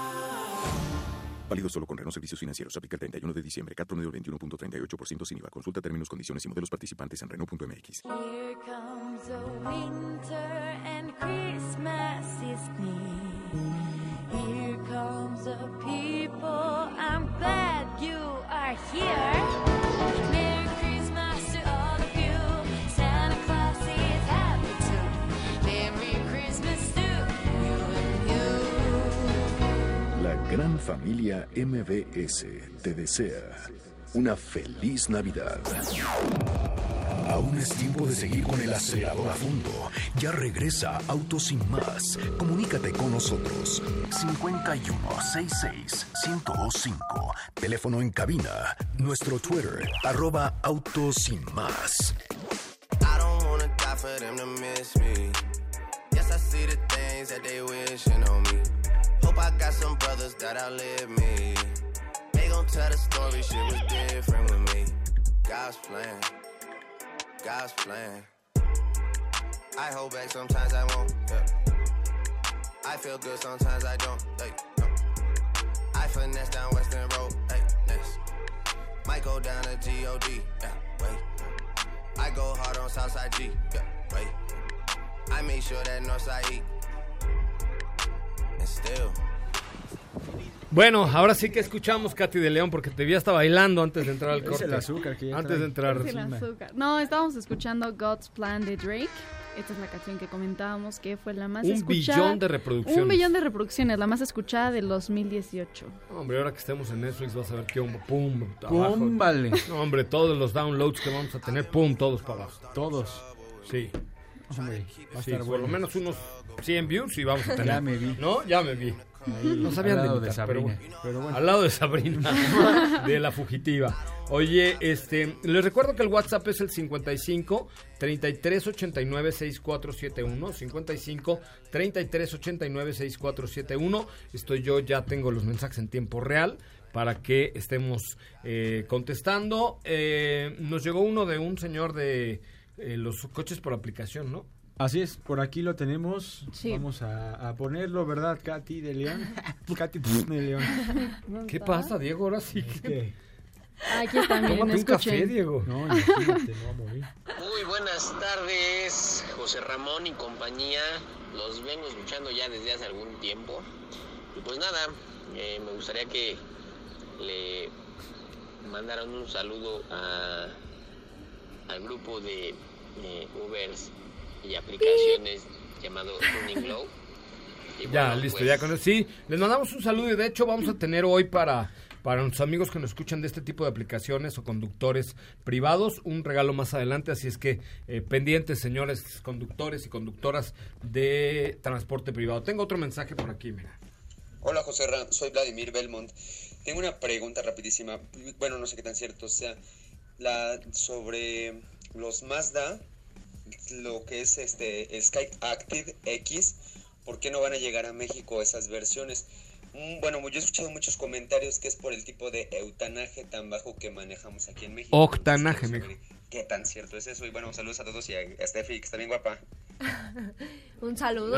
Válido solo con Renault Servicios Financieros. Aplica el 31 de diciembre. CAT promedio 21.38% sin IVA. Consulta términos, condiciones y modelos participantes en Renault.mx. Here comes a winter and Christmas is near. Here comes a people, I'm glad you are here. Merry Christmas to all of you. Santa Claus is happy too. Merry Christmas to you and you. La gran familia MBS te desea una feliz Navidad. Aún es tiempo de seguir con el acelerador a fondo. Ya regresa Autos Sin Más. Comunícate con nosotros. 5166-1025. Teléfono en cabina. Nuestro Twitter, @Autos Sin Más. I don't wanna die for them to miss me. Yes, I see the things that they wishing on me. Hope I got some brothers that outlive me. They gon' tell the story, shit was different with me. God's plan, God's plan. I hold back, sometimes I won't, yeah. I feel good, sometimes I don't, hey, no. I finesse down Western Road, hey, next. Might go down to G.O.D., yeah, wait. I go hard on Southside G, yeah, wait. I make sure that Northside E. And still. Bueno, ahora sí que escuchamos Katy de León porque te vi hasta bailando antes de entrar al corte. Es el azúcar que ya antes de entrar. Es el azúcar. No, estábamos escuchando God's Plan de Drake. Esta es la canción que comentábamos que fue la más escuchada. 1 billón de reproducciones. 1 billón de reproducciones, la más escuchada del 2018. Hombre, ahora que estemos en Netflix vas a ver que pum, pum, abajo. Vale. No, hombre, todos los downloads que vamos a tener, pum, todos para abajo. Todos. Sí. Hombre, va a sí, estar por lo menos unos 100 views y vamos a tener. Ya me vi. ¿No? Ya me vi. Ahí, no sabían al lado de imitar, Sabrina, pero bueno. Al lado de Sabrina, de La Fugitiva. Oye, les recuerdo que el WhatsApp es el 55 33 89 6471, 55 33 89 6471. Ya tengo los mensajes en tiempo real para que estemos contestando. Nos llegó uno de un señor de los coches por aplicación, ¿no? Así es, por aquí lo tenemos. Sí. Vamos a ponerlo, ¿verdad, Katy de León? Katy de León. ¿Qué pasa, Diego? Ahora sí que... Aquí también. Tómate un café, Diego. No, imagínate, no va a morir. Muy buenas tardes, José Ramón y compañía. Los vengo escuchando ya desde hace algún tiempo. Y pues nada, me gustaría que le mandaran un saludo al grupo de Ubers y aplicaciones llamado Running Glow. Y ya, bueno, listo, pues... ya con eso. Sí, les mandamos un saludo y de hecho vamos a tener hoy para nuestros amigos que nos escuchan de este tipo de aplicaciones o conductores privados, un regalo más adelante, así es que pendientes, señores conductores y conductoras de transporte privado. Tengo otro mensaje por aquí, mira. Hola, José Ram, soy Vladimir Belmont. Tengo una pregunta rapidísima, bueno, no sé qué tan cierto sea, sobre los Mazda, lo que es Sky Active X, ¿por qué no van a llegar a México esas versiones? Bueno, yo he escuchado muchos comentarios que es por el tipo de eutanaje tan bajo que manejamos aquí en México. Octanaje, mijo. ¿Qué tan cierto es eso? Y bueno, saludos a todos y a Steffi, que está bien guapa. Un saludo.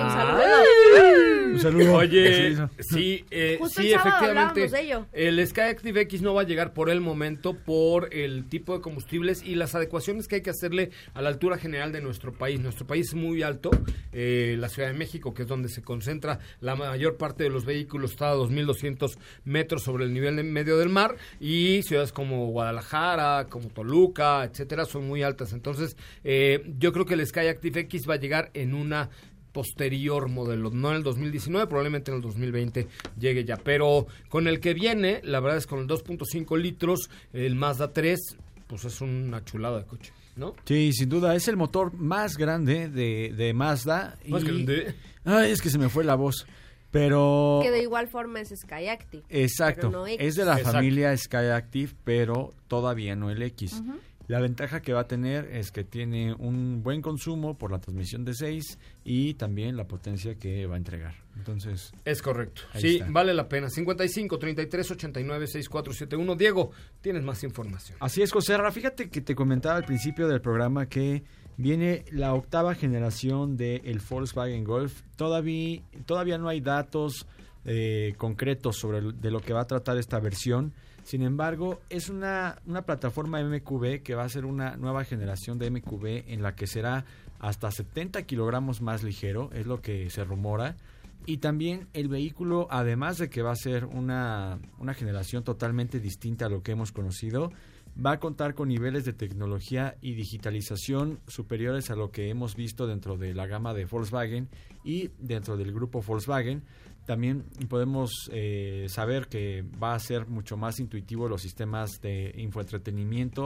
Un saludo. Oye, sí, Justo sí, el sábado efectivamente, hablábamos de ello. el Sky Active X no va a llegar por el momento por el tipo de combustibles y las adecuaciones que hay que hacerle a la altura general de nuestro país. Nuestro país es muy alto, la Ciudad de México, que es donde se concentra la mayor parte de los vehículos, está a 2.200 metros sobre el nivel medio del mar, y ciudades como Guadalajara, como Toluca, etcétera, son muy altas. Entonces, yo creo que el Sky Active X va a llegar en una posterior modelo, no en el 2019, probablemente en el 2020 llegue ya, pero con el que viene, la verdad es con el 2.5 litros, el Mazda 3, pues es una chulada de coche, ¿no? Sí, sin duda, es el motor más grande de Mazda. ¿Más grande? Ay, es que se me fue la voz. Pero... Que de igual forma es Sky Active. Exacto, No X. es de la familia Sky Active, pero todavía no el X. Uh-huh. La ventaja que va a tener es que tiene un buen consumo por la transmisión de 6 y también la potencia que va a entregar. Entonces... Es correcto. Sí, está. Vale la pena. 55 33 89 6471. Diego, tienes más información. Así es, José Ra. Fíjate que te comentaba al principio del programa que viene la 8ª generación del Volkswagen Golf. Todavía no hay datos concretos sobre de lo que va a tratar esta versión. Sin embargo, es una plataforma MQB que va a ser una nueva generación de MQB en la que será hasta 70 kilogramos más ligero, es lo que se rumora. Y también el vehículo, además de que va a ser una generación totalmente distinta a lo que hemos conocido, va a contar con niveles de tecnología y digitalización superiores a lo que hemos visto dentro de la gama de Volkswagen y dentro del grupo Volkswagen. También podemos saber que va a ser mucho más intuitivo los sistemas de infoentretenimiento,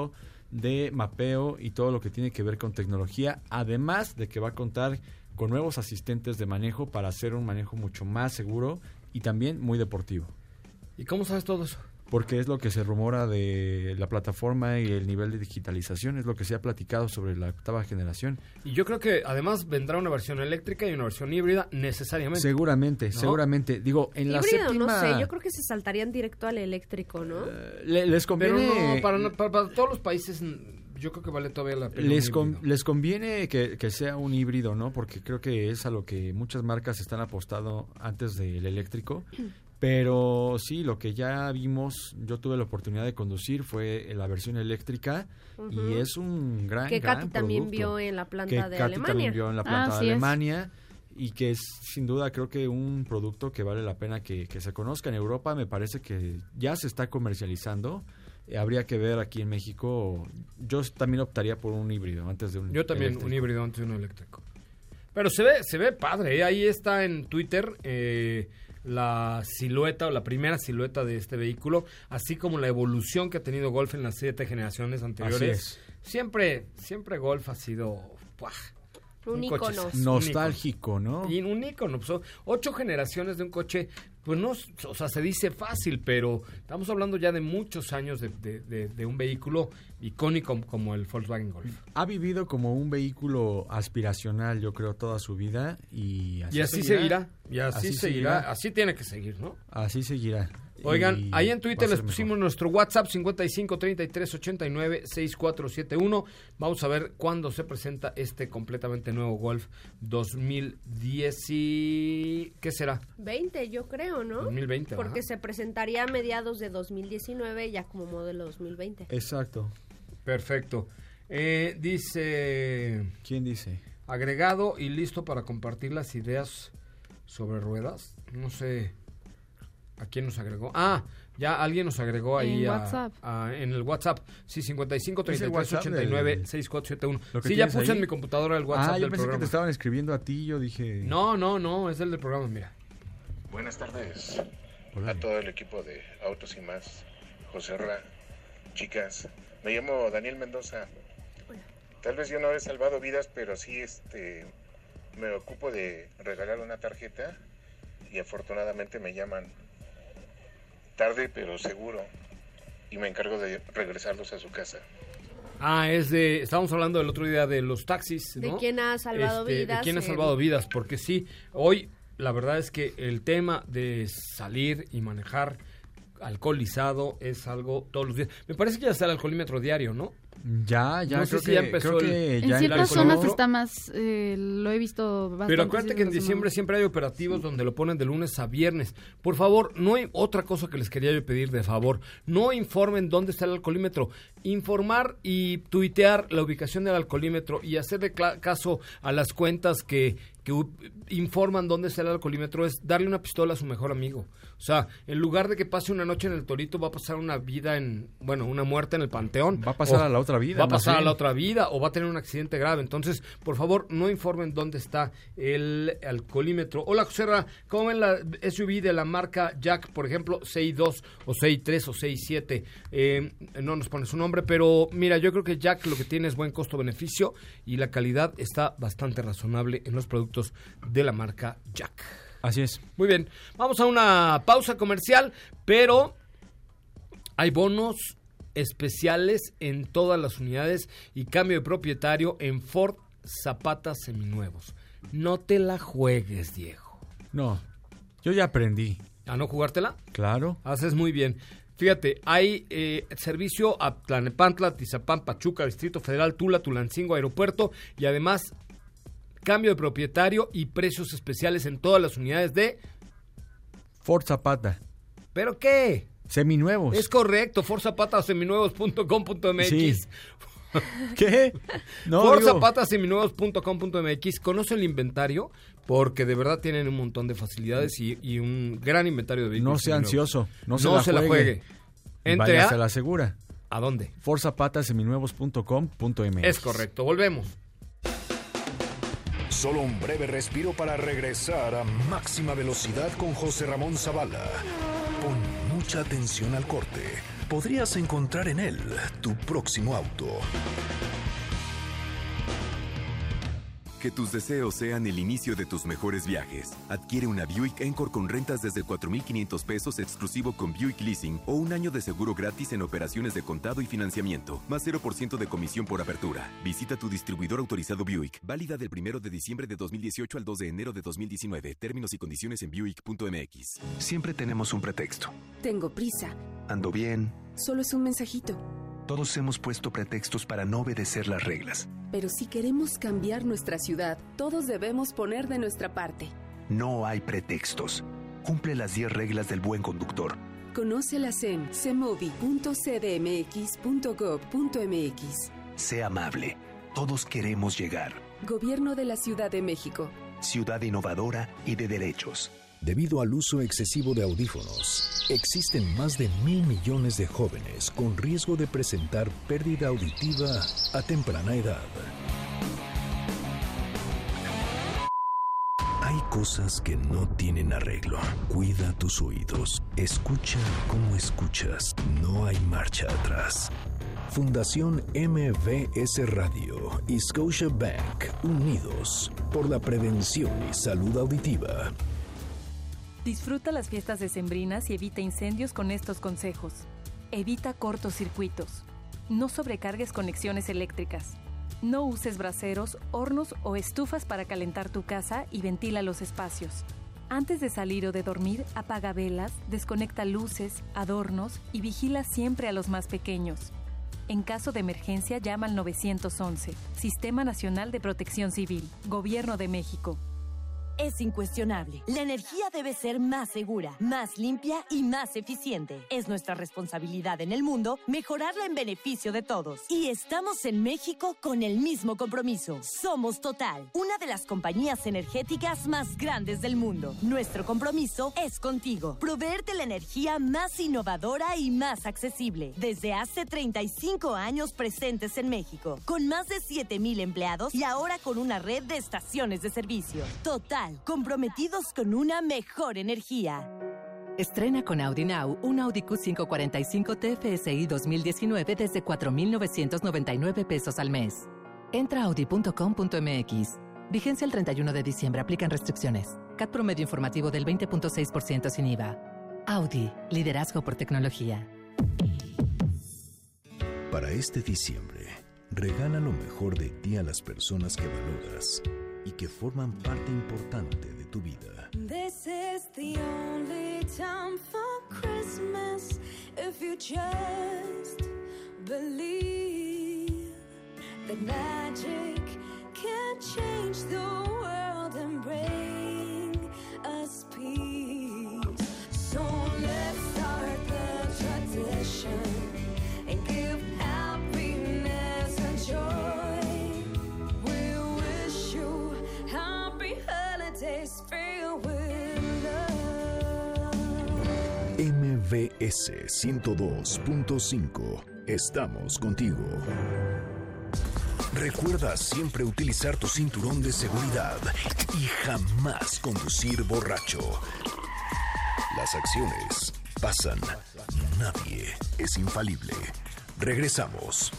de mapeo y todo lo que tiene que ver con tecnología, además de que va a contar con nuevos asistentes de manejo para hacer un manejo mucho más seguro y también muy deportivo. ¿Y cómo sabes todo eso? Porque es lo que se rumora de la plataforma y el nivel de digitalización, es lo que se ha platicado sobre la octava generación. Y yo creo que además vendrá una versión eléctrica y una versión híbrida necesariamente. Seguramente, ¿no? Seguramente. Digo, en la híbrido, séptima... no sé, yo creo que se saltarían directo al eléctrico, ¿no? Les conviene... Pero no, para todos los países... Yo creo que vale todavía la pena. Les conviene que sea un híbrido, ¿no? Porque creo que es a lo que muchas marcas están apostando antes del eléctrico. Pero sí, lo que ya vimos, yo tuve la oportunidad de conducir, fue la versión eléctrica y es un gran que Katy producto. también vio en la planta de Alemania. También vio en la planta de Alemania y que es sin duda creo que un producto que vale la pena que se conozca. En Europa me parece que ya se está comercializando. Habría que ver aquí en México. Yo también optaría por un híbrido antes de un Yo también, eléctrico. un híbrido antes de un eléctrico. Pero se ve padre, ¿eh? Ahí está en Twitter la silueta o la primera silueta de este vehículo, así como la evolución que ha tenido Golf en las 7 generaciones anteriores. Siempre Golf ha sido un ícono. Nostálgico, ¿no? Y un ícono. Pues, 8 generaciones de un coche, pues no, o sea, se dice fácil, pero estamos hablando ya de muchos años de un vehículo icónico como el Volkswagen Golf. Ha vivido como un vehículo aspiracional, yo creo, toda su vida y así seguirá. Y así seguirá. Así tiene que seguir, ¿no? Así seguirá. Oigan, ahí en Twitter les pusimos nuestro WhatsApp 55 33 89 6471. Vamos a ver cuándo se presenta este completamente nuevo Golf 2010 y... ¿qué será? 20, yo creo, ¿no? 2020, porque se presentaría a mediados de 2019 ya como modelo 2020. Exacto. Perfecto. Dice... ¿Quién dice? Agregado y listo para compartir las ideas sobre ruedas. No sé... ¿A quién nos agregó? Ya alguien nos agregó ahí en el WhatsApp. Sí, 55 33 89 6471. Sí, ya puse en mi computadora el WhatsApp yo del pensé programa. que te estaban escribiendo a ti, yo dije... No, es el del programa, mira. Buenas tardes. Hola. A todo el equipo de Autos y Más. José Ra, chicas. Me llamo Daniel Mendoza. Tal vez yo no he salvado vidas, pero sí me ocupo de regalar una tarjeta y afortunadamente me llaman tarde pero seguro y me encargo de regresarlos a su casa. Estábamos hablando el otro día de los taxis, ¿no? De quién ha salvado vidas. De quién ha salvado vidas, porque sí, hoy la verdad es que el tema de salir y manejar alcoholizado es algo todos los días. Me parece que ya está el alcoholímetro diario, ¿no? Ya, no sé si ya empezó en ciertas zonas está más, lo he visto bastante. Pero acuérdate que en diciembre siempre hay operativos donde lo ponen de lunes a viernes. Por favor, no hay otra cosa que les quería yo pedir de favor. No informen dónde está el alcoholímetro. Informar y tuitear la ubicación del alcoholímetro y hacerle caso a las cuentas que informan dónde está el alcoholímetro es darle una pistola a su mejor amigo. O sea, en lugar de que pase una noche en el Torito, va a pasar una una muerte en el Panteón. Va a pasar a la otra vida. Va a pasar a la otra vida o va a tener un accidente grave. Entonces, por favor, no informen dónde está el alcoholímetro. Hola, José Ra, ¿cómo ven la SUV de la marca Jack, por ejemplo, 6.2 o 6.3 o 6.7? No nos pone su nombre, pero mira, yo creo que Jack lo que tiene es buen costo-beneficio y la calidad está bastante razonable en los productos de la marca Jack. Así es. Muy bien, vamos a una pausa comercial, pero hay bonos especiales en todas las unidades y cambio de propietario en Ford Zapata seminuevos. No te la juegues, Diego. No, yo ya aprendí. ¿A no jugártela? Claro. Haces muy bien. Fíjate, hay servicio a Tlalnepantla, Tizapán, Pachuca, Distrito Federal, Tula, Tulancingo, Aeropuerto y además cambio de propietario y precios especiales en todas las unidades de Ford Zapata. ¿Pero qué? Seminuevos. Es correcto, FordZapataSeminuevos.com.mx. Sí. ¿Qué? No, FordZapataSeminuevos.com.mx. Conoce el inventario porque de verdad tienen un montón de facilidades y un gran inventario de vehículos. No sea ansioso, no se la juegue. Entre a la segura. ¿A dónde? FordZapataSeminuevos.com.mx. Es correcto, volvemos. Solo un breve respiro para regresar a máxima velocidad con José Ramón Zavala. Pon mucha atención al corte. podrías encontrar en él tu próximo auto. Que tus deseos sean el inicio de tus mejores viajes. Adquiere una Buick Encore con rentas desde 4,500 pesos exclusivo con Buick Leasing o un año de seguro gratis en operaciones de contado y financiamiento, más 0% de comisión por apertura. Visita tu distribuidor autorizado Buick. Válida del 1 de diciembre de 2018 al 2 de enero de 2019. Términos y condiciones en Buick.mx. Siempre tenemos un pretexto. Tengo prisa. Ando bien. Solo es un mensajito. Todos hemos puesto pretextos para no obedecer las reglas. Pero si queremos cambiar nuestra ciudad, todos debemos poner de nuestra parte. No hay pretextos. Cumple las 10 reglas del buen conductor. Conócelas en cmovi.cdmx.gov.mx. Sé amable. Todos queremos llegar. Gobierno de la Ciudad de México. Ciudad innovadora y de derechos. Debido al uso excesivo de audífonos, existen más de 1,000 millones de jóvenes con riesgo de presentar pérdida auditiva a temprana edad. Hay cosas que no tienen arreglo. Cuida tus oídos. Escucha como escuchas. No hay marcha atrás. Fundación MBS Radio y Scotiabank, unidos por la prevención y salud auditiva. Disfruta las fiestas decembrinas y evita incendios con estos consejos. Evita cortocircuitos. No sobrecargues conexiones eléctricas. No uses braseros, hornos o estufas para calentar tu casa y ventila los espacios. Antes de salir o de dormir, apaga velas, desconecta luces, adornos y vigila siempre a los más pequeños. En caso de emergencia, llama al 911, Sistema Nacional de Protección Civil, Gobierno de México. Es incuestionable. La energía debe ser más segura, más limpia y más eficiente. Es nuestra responsabilidad en el mundo mejorarla en beneficio de todos. Y estamos en México con el mismo compromiso. Somos Total, una de las compañías energéticas más grandes del mundo. Nuestro compromiso es contigo. Proveerte la energía más innovadora y más accesible. Desde hace 35 años presentes en México, con más de 7,000 empleados y ahora con una red de estaciones de servicio. Total, comprometidos con una mejor energía. Estrena con Audi Now un Audi Q5 TFSI 2019 desde 4,999 pesos al mes. Entra a audi.com.mx. Vigencia el 31 de diciembre. Aplican restricciones. CAT promedio informativo del 20.6% sin IVA. Audi. Liderazgo por tecnología. Para este diciembre, regala lo mejor de ti a las personas que valoras y que forman parte importante de tu vida. This is the only time for Christmas if you just believe that magic can change the world and bring us peace. So let's start the tradition and give happiness and joy. MBS 102.5. Estamos contigo. Recuerda siempre utilizar tu cinturón de seguridad y jamás conducir borracho. Las acciones pasan. Nadie es infalible. Regresamos.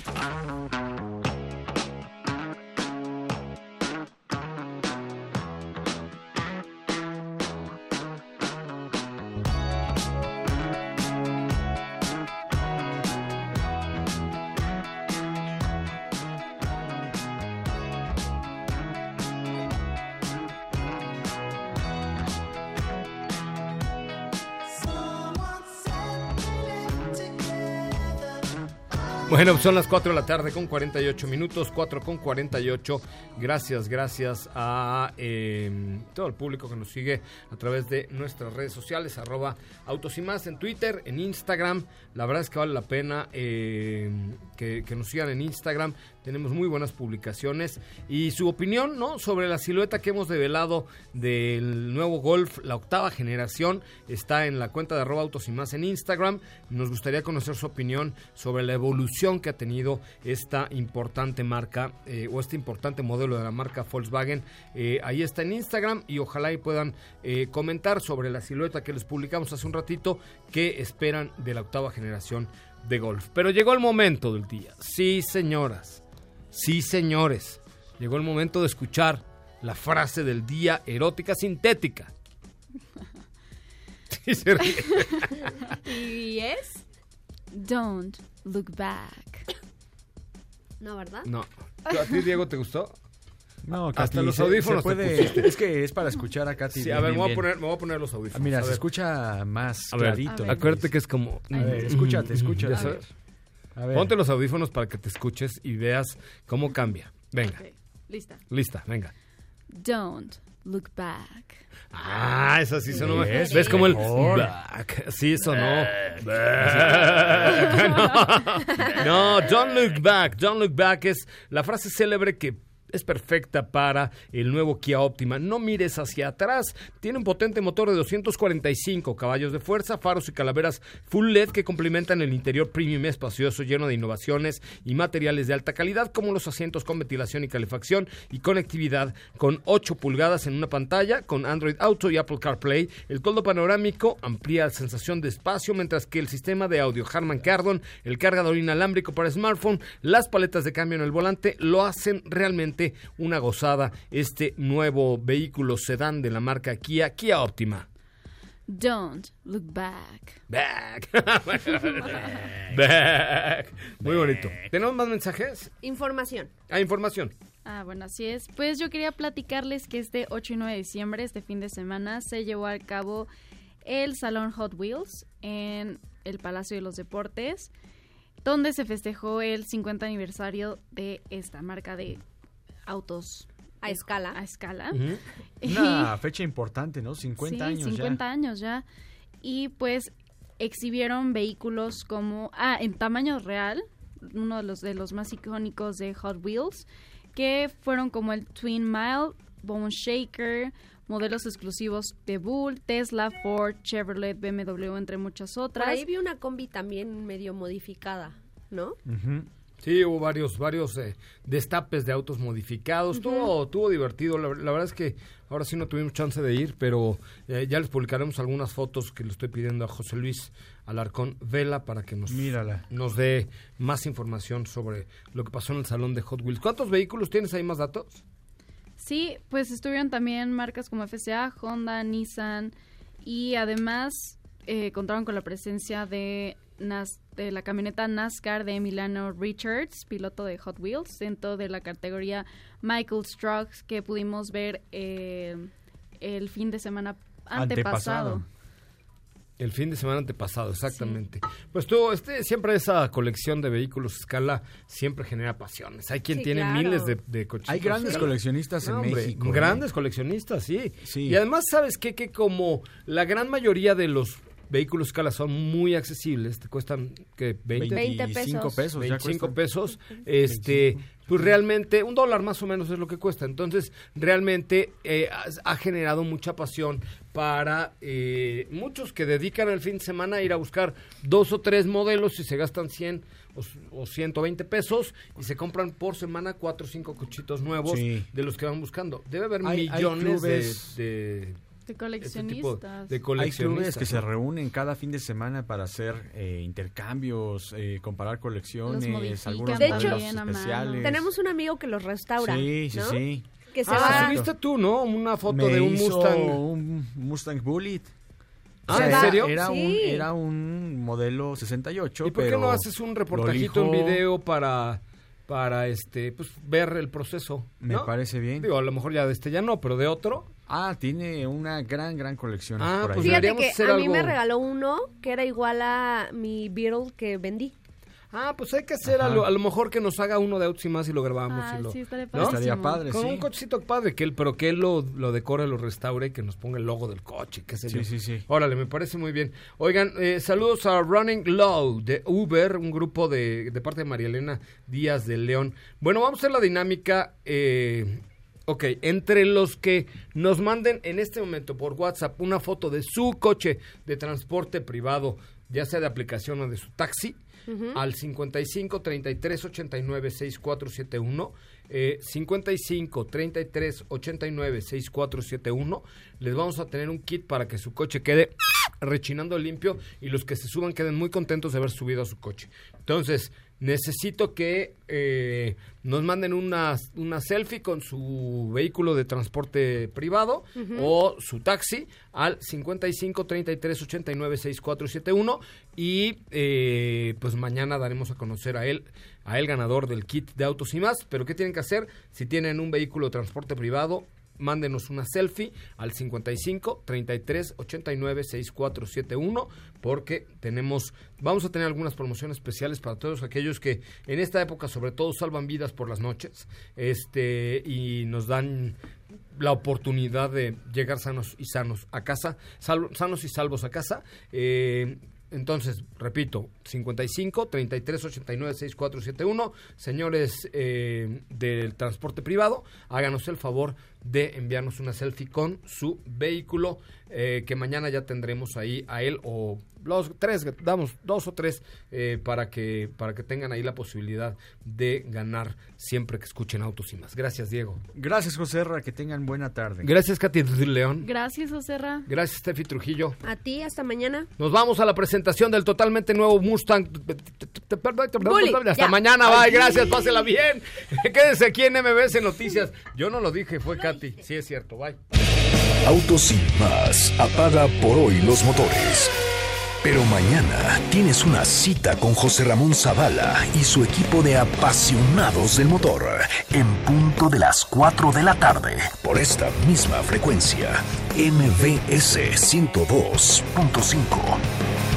Bueno, son las 4 de la tarde con 48 minutos, 4 con 48. Gracias a todo el público que nos sigue a través de nuestras redes sociales, @autos y más en Twitter, en Instagram. La verdad es que vale la pena que nos sigan en Instagram. Tenemos muy buenas publicaciones y su opinión, ¿no?, sobre la silueta que hemos develado del nuevo Golf, la octava generación, está en la cuenta de @autos y más en Instagram. Nos gustaría conocer su opinión sobre la evolución evolución que ha tenido esta importante marca o este importante modelo de la marca Volkswagen. Ahí está en Instagram y ojalá y puedan comentar sobre la silueta que les publicamos hace un ratito, qué esperan de la octava generación de Golf. Pero llegó el momento del día. Sí, señoras. Sí, señores. Llegó el momento de escuchar la frase del día erótica sintética. Sí, se ríe. ¿Y es? Don't look back. No, ¿verdad? No. ¿A ti, Diego, te gustó? No, Katy, hasta los audífonos se puede, es que es para escuchar a Katy. Sí, a ver, me voy a poner los audífonos. Mira, a se ver. escucha más clarito. Acuérdate que es como... A ver, escúchate. Ya sabes. A ver. Ponte los audífonos para que te escuches y veas cómo cambia. Venga. Okay, lista. Lista, venga. Don't look back. Ah, esa sí sonó. ¿Ves como el back? Sí, sonó. No, don't look back. Don't look back es la frase célebre que es perfecta para el nuevo Kia Optima. No mires hacia atrás. Tiene un potente motor de 245 caballos de fuerza, faros y calaveras full LED que complementan el interior premium espacioso, lleno de innovaciones y materiales de alta calidad, como los asientos con ventilación y calefacción y conectividad con 8 pulgadas en una pantalla, con Android Auto y Apple CarPlay. El toldo panorámico amplía la sensación de espacio, mientras que el sistema de audio Harman Kardon, el cargador inalámbrico para smartphone, las paletas de cambio en el volante lo hacen realmente una gozada este nuevo vehículo sedán de la marca Kia Optima. Don't look back. Back. Muy bonito. ¿Tenemos más mensajes? Información. Información. Bueno, así es. Pues yo quería platicarles que este 8 y 9 de diciembre, este fin de semana, se llevó a cabo el Salón Hot Wheels en el Palacio de los Deportes, donde se festejó el 50 aniversario de esta marca de autos a escala. Uh-huh. Una fecha importante, ¿no? 50 años 50 años ya. Y pues exhibieron vehículos como en tamaño real, uno de los más icónicos de Hot Wheels, que fueron como el Twin Mile, Bone Shaker, modelos exclusivos de Bull, Tesla, Ford, Chevrolet, BMW, entre muchas otras. Por ahí vi una combi también medio modificada, ¿no? Uh-huh. Sí, hubo varios destapes de autos modificados. Estuvo divertido. La verdad es que ahora sí no tuvimos chance de ir, pero ya les publicaremos algunas fotos que le estoy pidiendo a José Luis Alarcón Vela para que nos dé más información sobre lo que pasó en el salón de Hot Wheels. ¿Cuántos vehículos tienes ahí, más datos? Sí, pues estuvieron también marcas como FCA, Honda, Nissan y además contaron con la presencia de la camioneta NASCAR de Emiliano Richards, piloto de Hot Wheels, dentro de la categoría Michael Trucks, que pudimos ver el fin de semana antepasado. El fin de semana antepasado, exactamente. Sí. Pues siempre esa colección de vehículos a escala siempre genera pasiones. Hay quien tiene miles de coches. Hay grandes coleccionistas en México. Grandes coleccionistas, sí. Y además, ¿sabes qué? Que como la gran mayoría de los vehículos escala son muy accesibles, te cuestan ¿qué? 25 pesos. 25 pesos, pues realmente $1 más o menos es lo que cuesta. Entonces, realmente ha generado mucha pasión para muchos que dedican el fin de semana a ir a buscar 2 o 3 modelos y se gastan 100 o 120 pesos y se compran por semana 4 o 5 cochitos nuevos de los que van buscando. Debe haber millones de coleccionistas. Hay clubes que se reúnen cada fin de semana para hacer intercambios, comparar colecciones, algunos modelos especiales. Tenemos un amigo que los restaura. Sí. Que se subiste tú, ¿no? Una foto de un Mustang. Un Mustang Bullitt. ¿En serio? Era un modelo 68. ¿Y por qué no haces un reportajito en video para pues ver el proceso? Me parece bien. Digo, a lo mejor ya de ya no, pero de otro. Tiene una gran colección por ahí. Pues fíjate que a mí me regaló uno que era igual a mi Beetle que vendí. Pues hay que hacer a lo mejor que nos haga uno de autos y más y lo grabamos. Sí, estaría padre, con un cochecito padre, pero que él lo decore, lo restaure y que nos ponga el logo del coche, qué sé yo. Sí. Órale, me parece muy bien. Oigan, saludos a Running Low de Uber, un grupo de parte de María Elena Díaz de León. Bueno, vamos a hacer la dinámica. Entre los que nos manden en este momento por WhatsApp una foto de su coche de transporte privado, ya sea de aplicación o de su taxi, al 55 33 89 6471. 55 33 89 6471. Les vamos a tener un kit para que su coche quede rechinando limpio y los que se suban queden muy contentos de haber subido a su coche. Entonces, necesito que nos manden una selfie con su vehículo de transporte privado o su taxi al 55 33 89 6471 y pues mañana daremos a conocer a él ganador del kit de Autos y Más. Pero ¿qué tienen que hacer? Si tienen un vehículo de transporte privado, mándenos una selfie al 55 33 89 6471 porque vamos a tener algunas promociones especiales para todos aquellos que en esta época sobre todo salvan vidas por las noches y nos dan la oportunidad de llegar sanos y a casa, sanos y salvos a casa. Entonces, repito, 55 33 89 6471, señores del transporte privado, háganos el favor de enviarnos una selfie con su vehículo, que mañana ya tendremos ahí a él o los tres, damos 2 o 3 para que tengan ahí la posibilidad de ganar siempre que escuchen Autos y Más. Gracias, Diego. Gracias, José Ra, que tengan buena tarde. Gracias, Katy León. Gracias, José Ra. Gracias, Steffi Trujillo. A ti, hasta mañana. Nos vamos a la presentación del totalmente nuevo Mustang. Bully, hasta ya. mañana, bye, gracias, pásela bien. Quédense aquí en MBS Noticias. Yo no lo dije, fue Katy. Sí, es cierto, bye. Autos y Más apaga por hoy los motores. Pero mañana tienes una cita con José Ramón Zavala y su equipo de apasionados del motor en punto de las 4 de la tarde por esta misma frecuencia, MBS 102.5.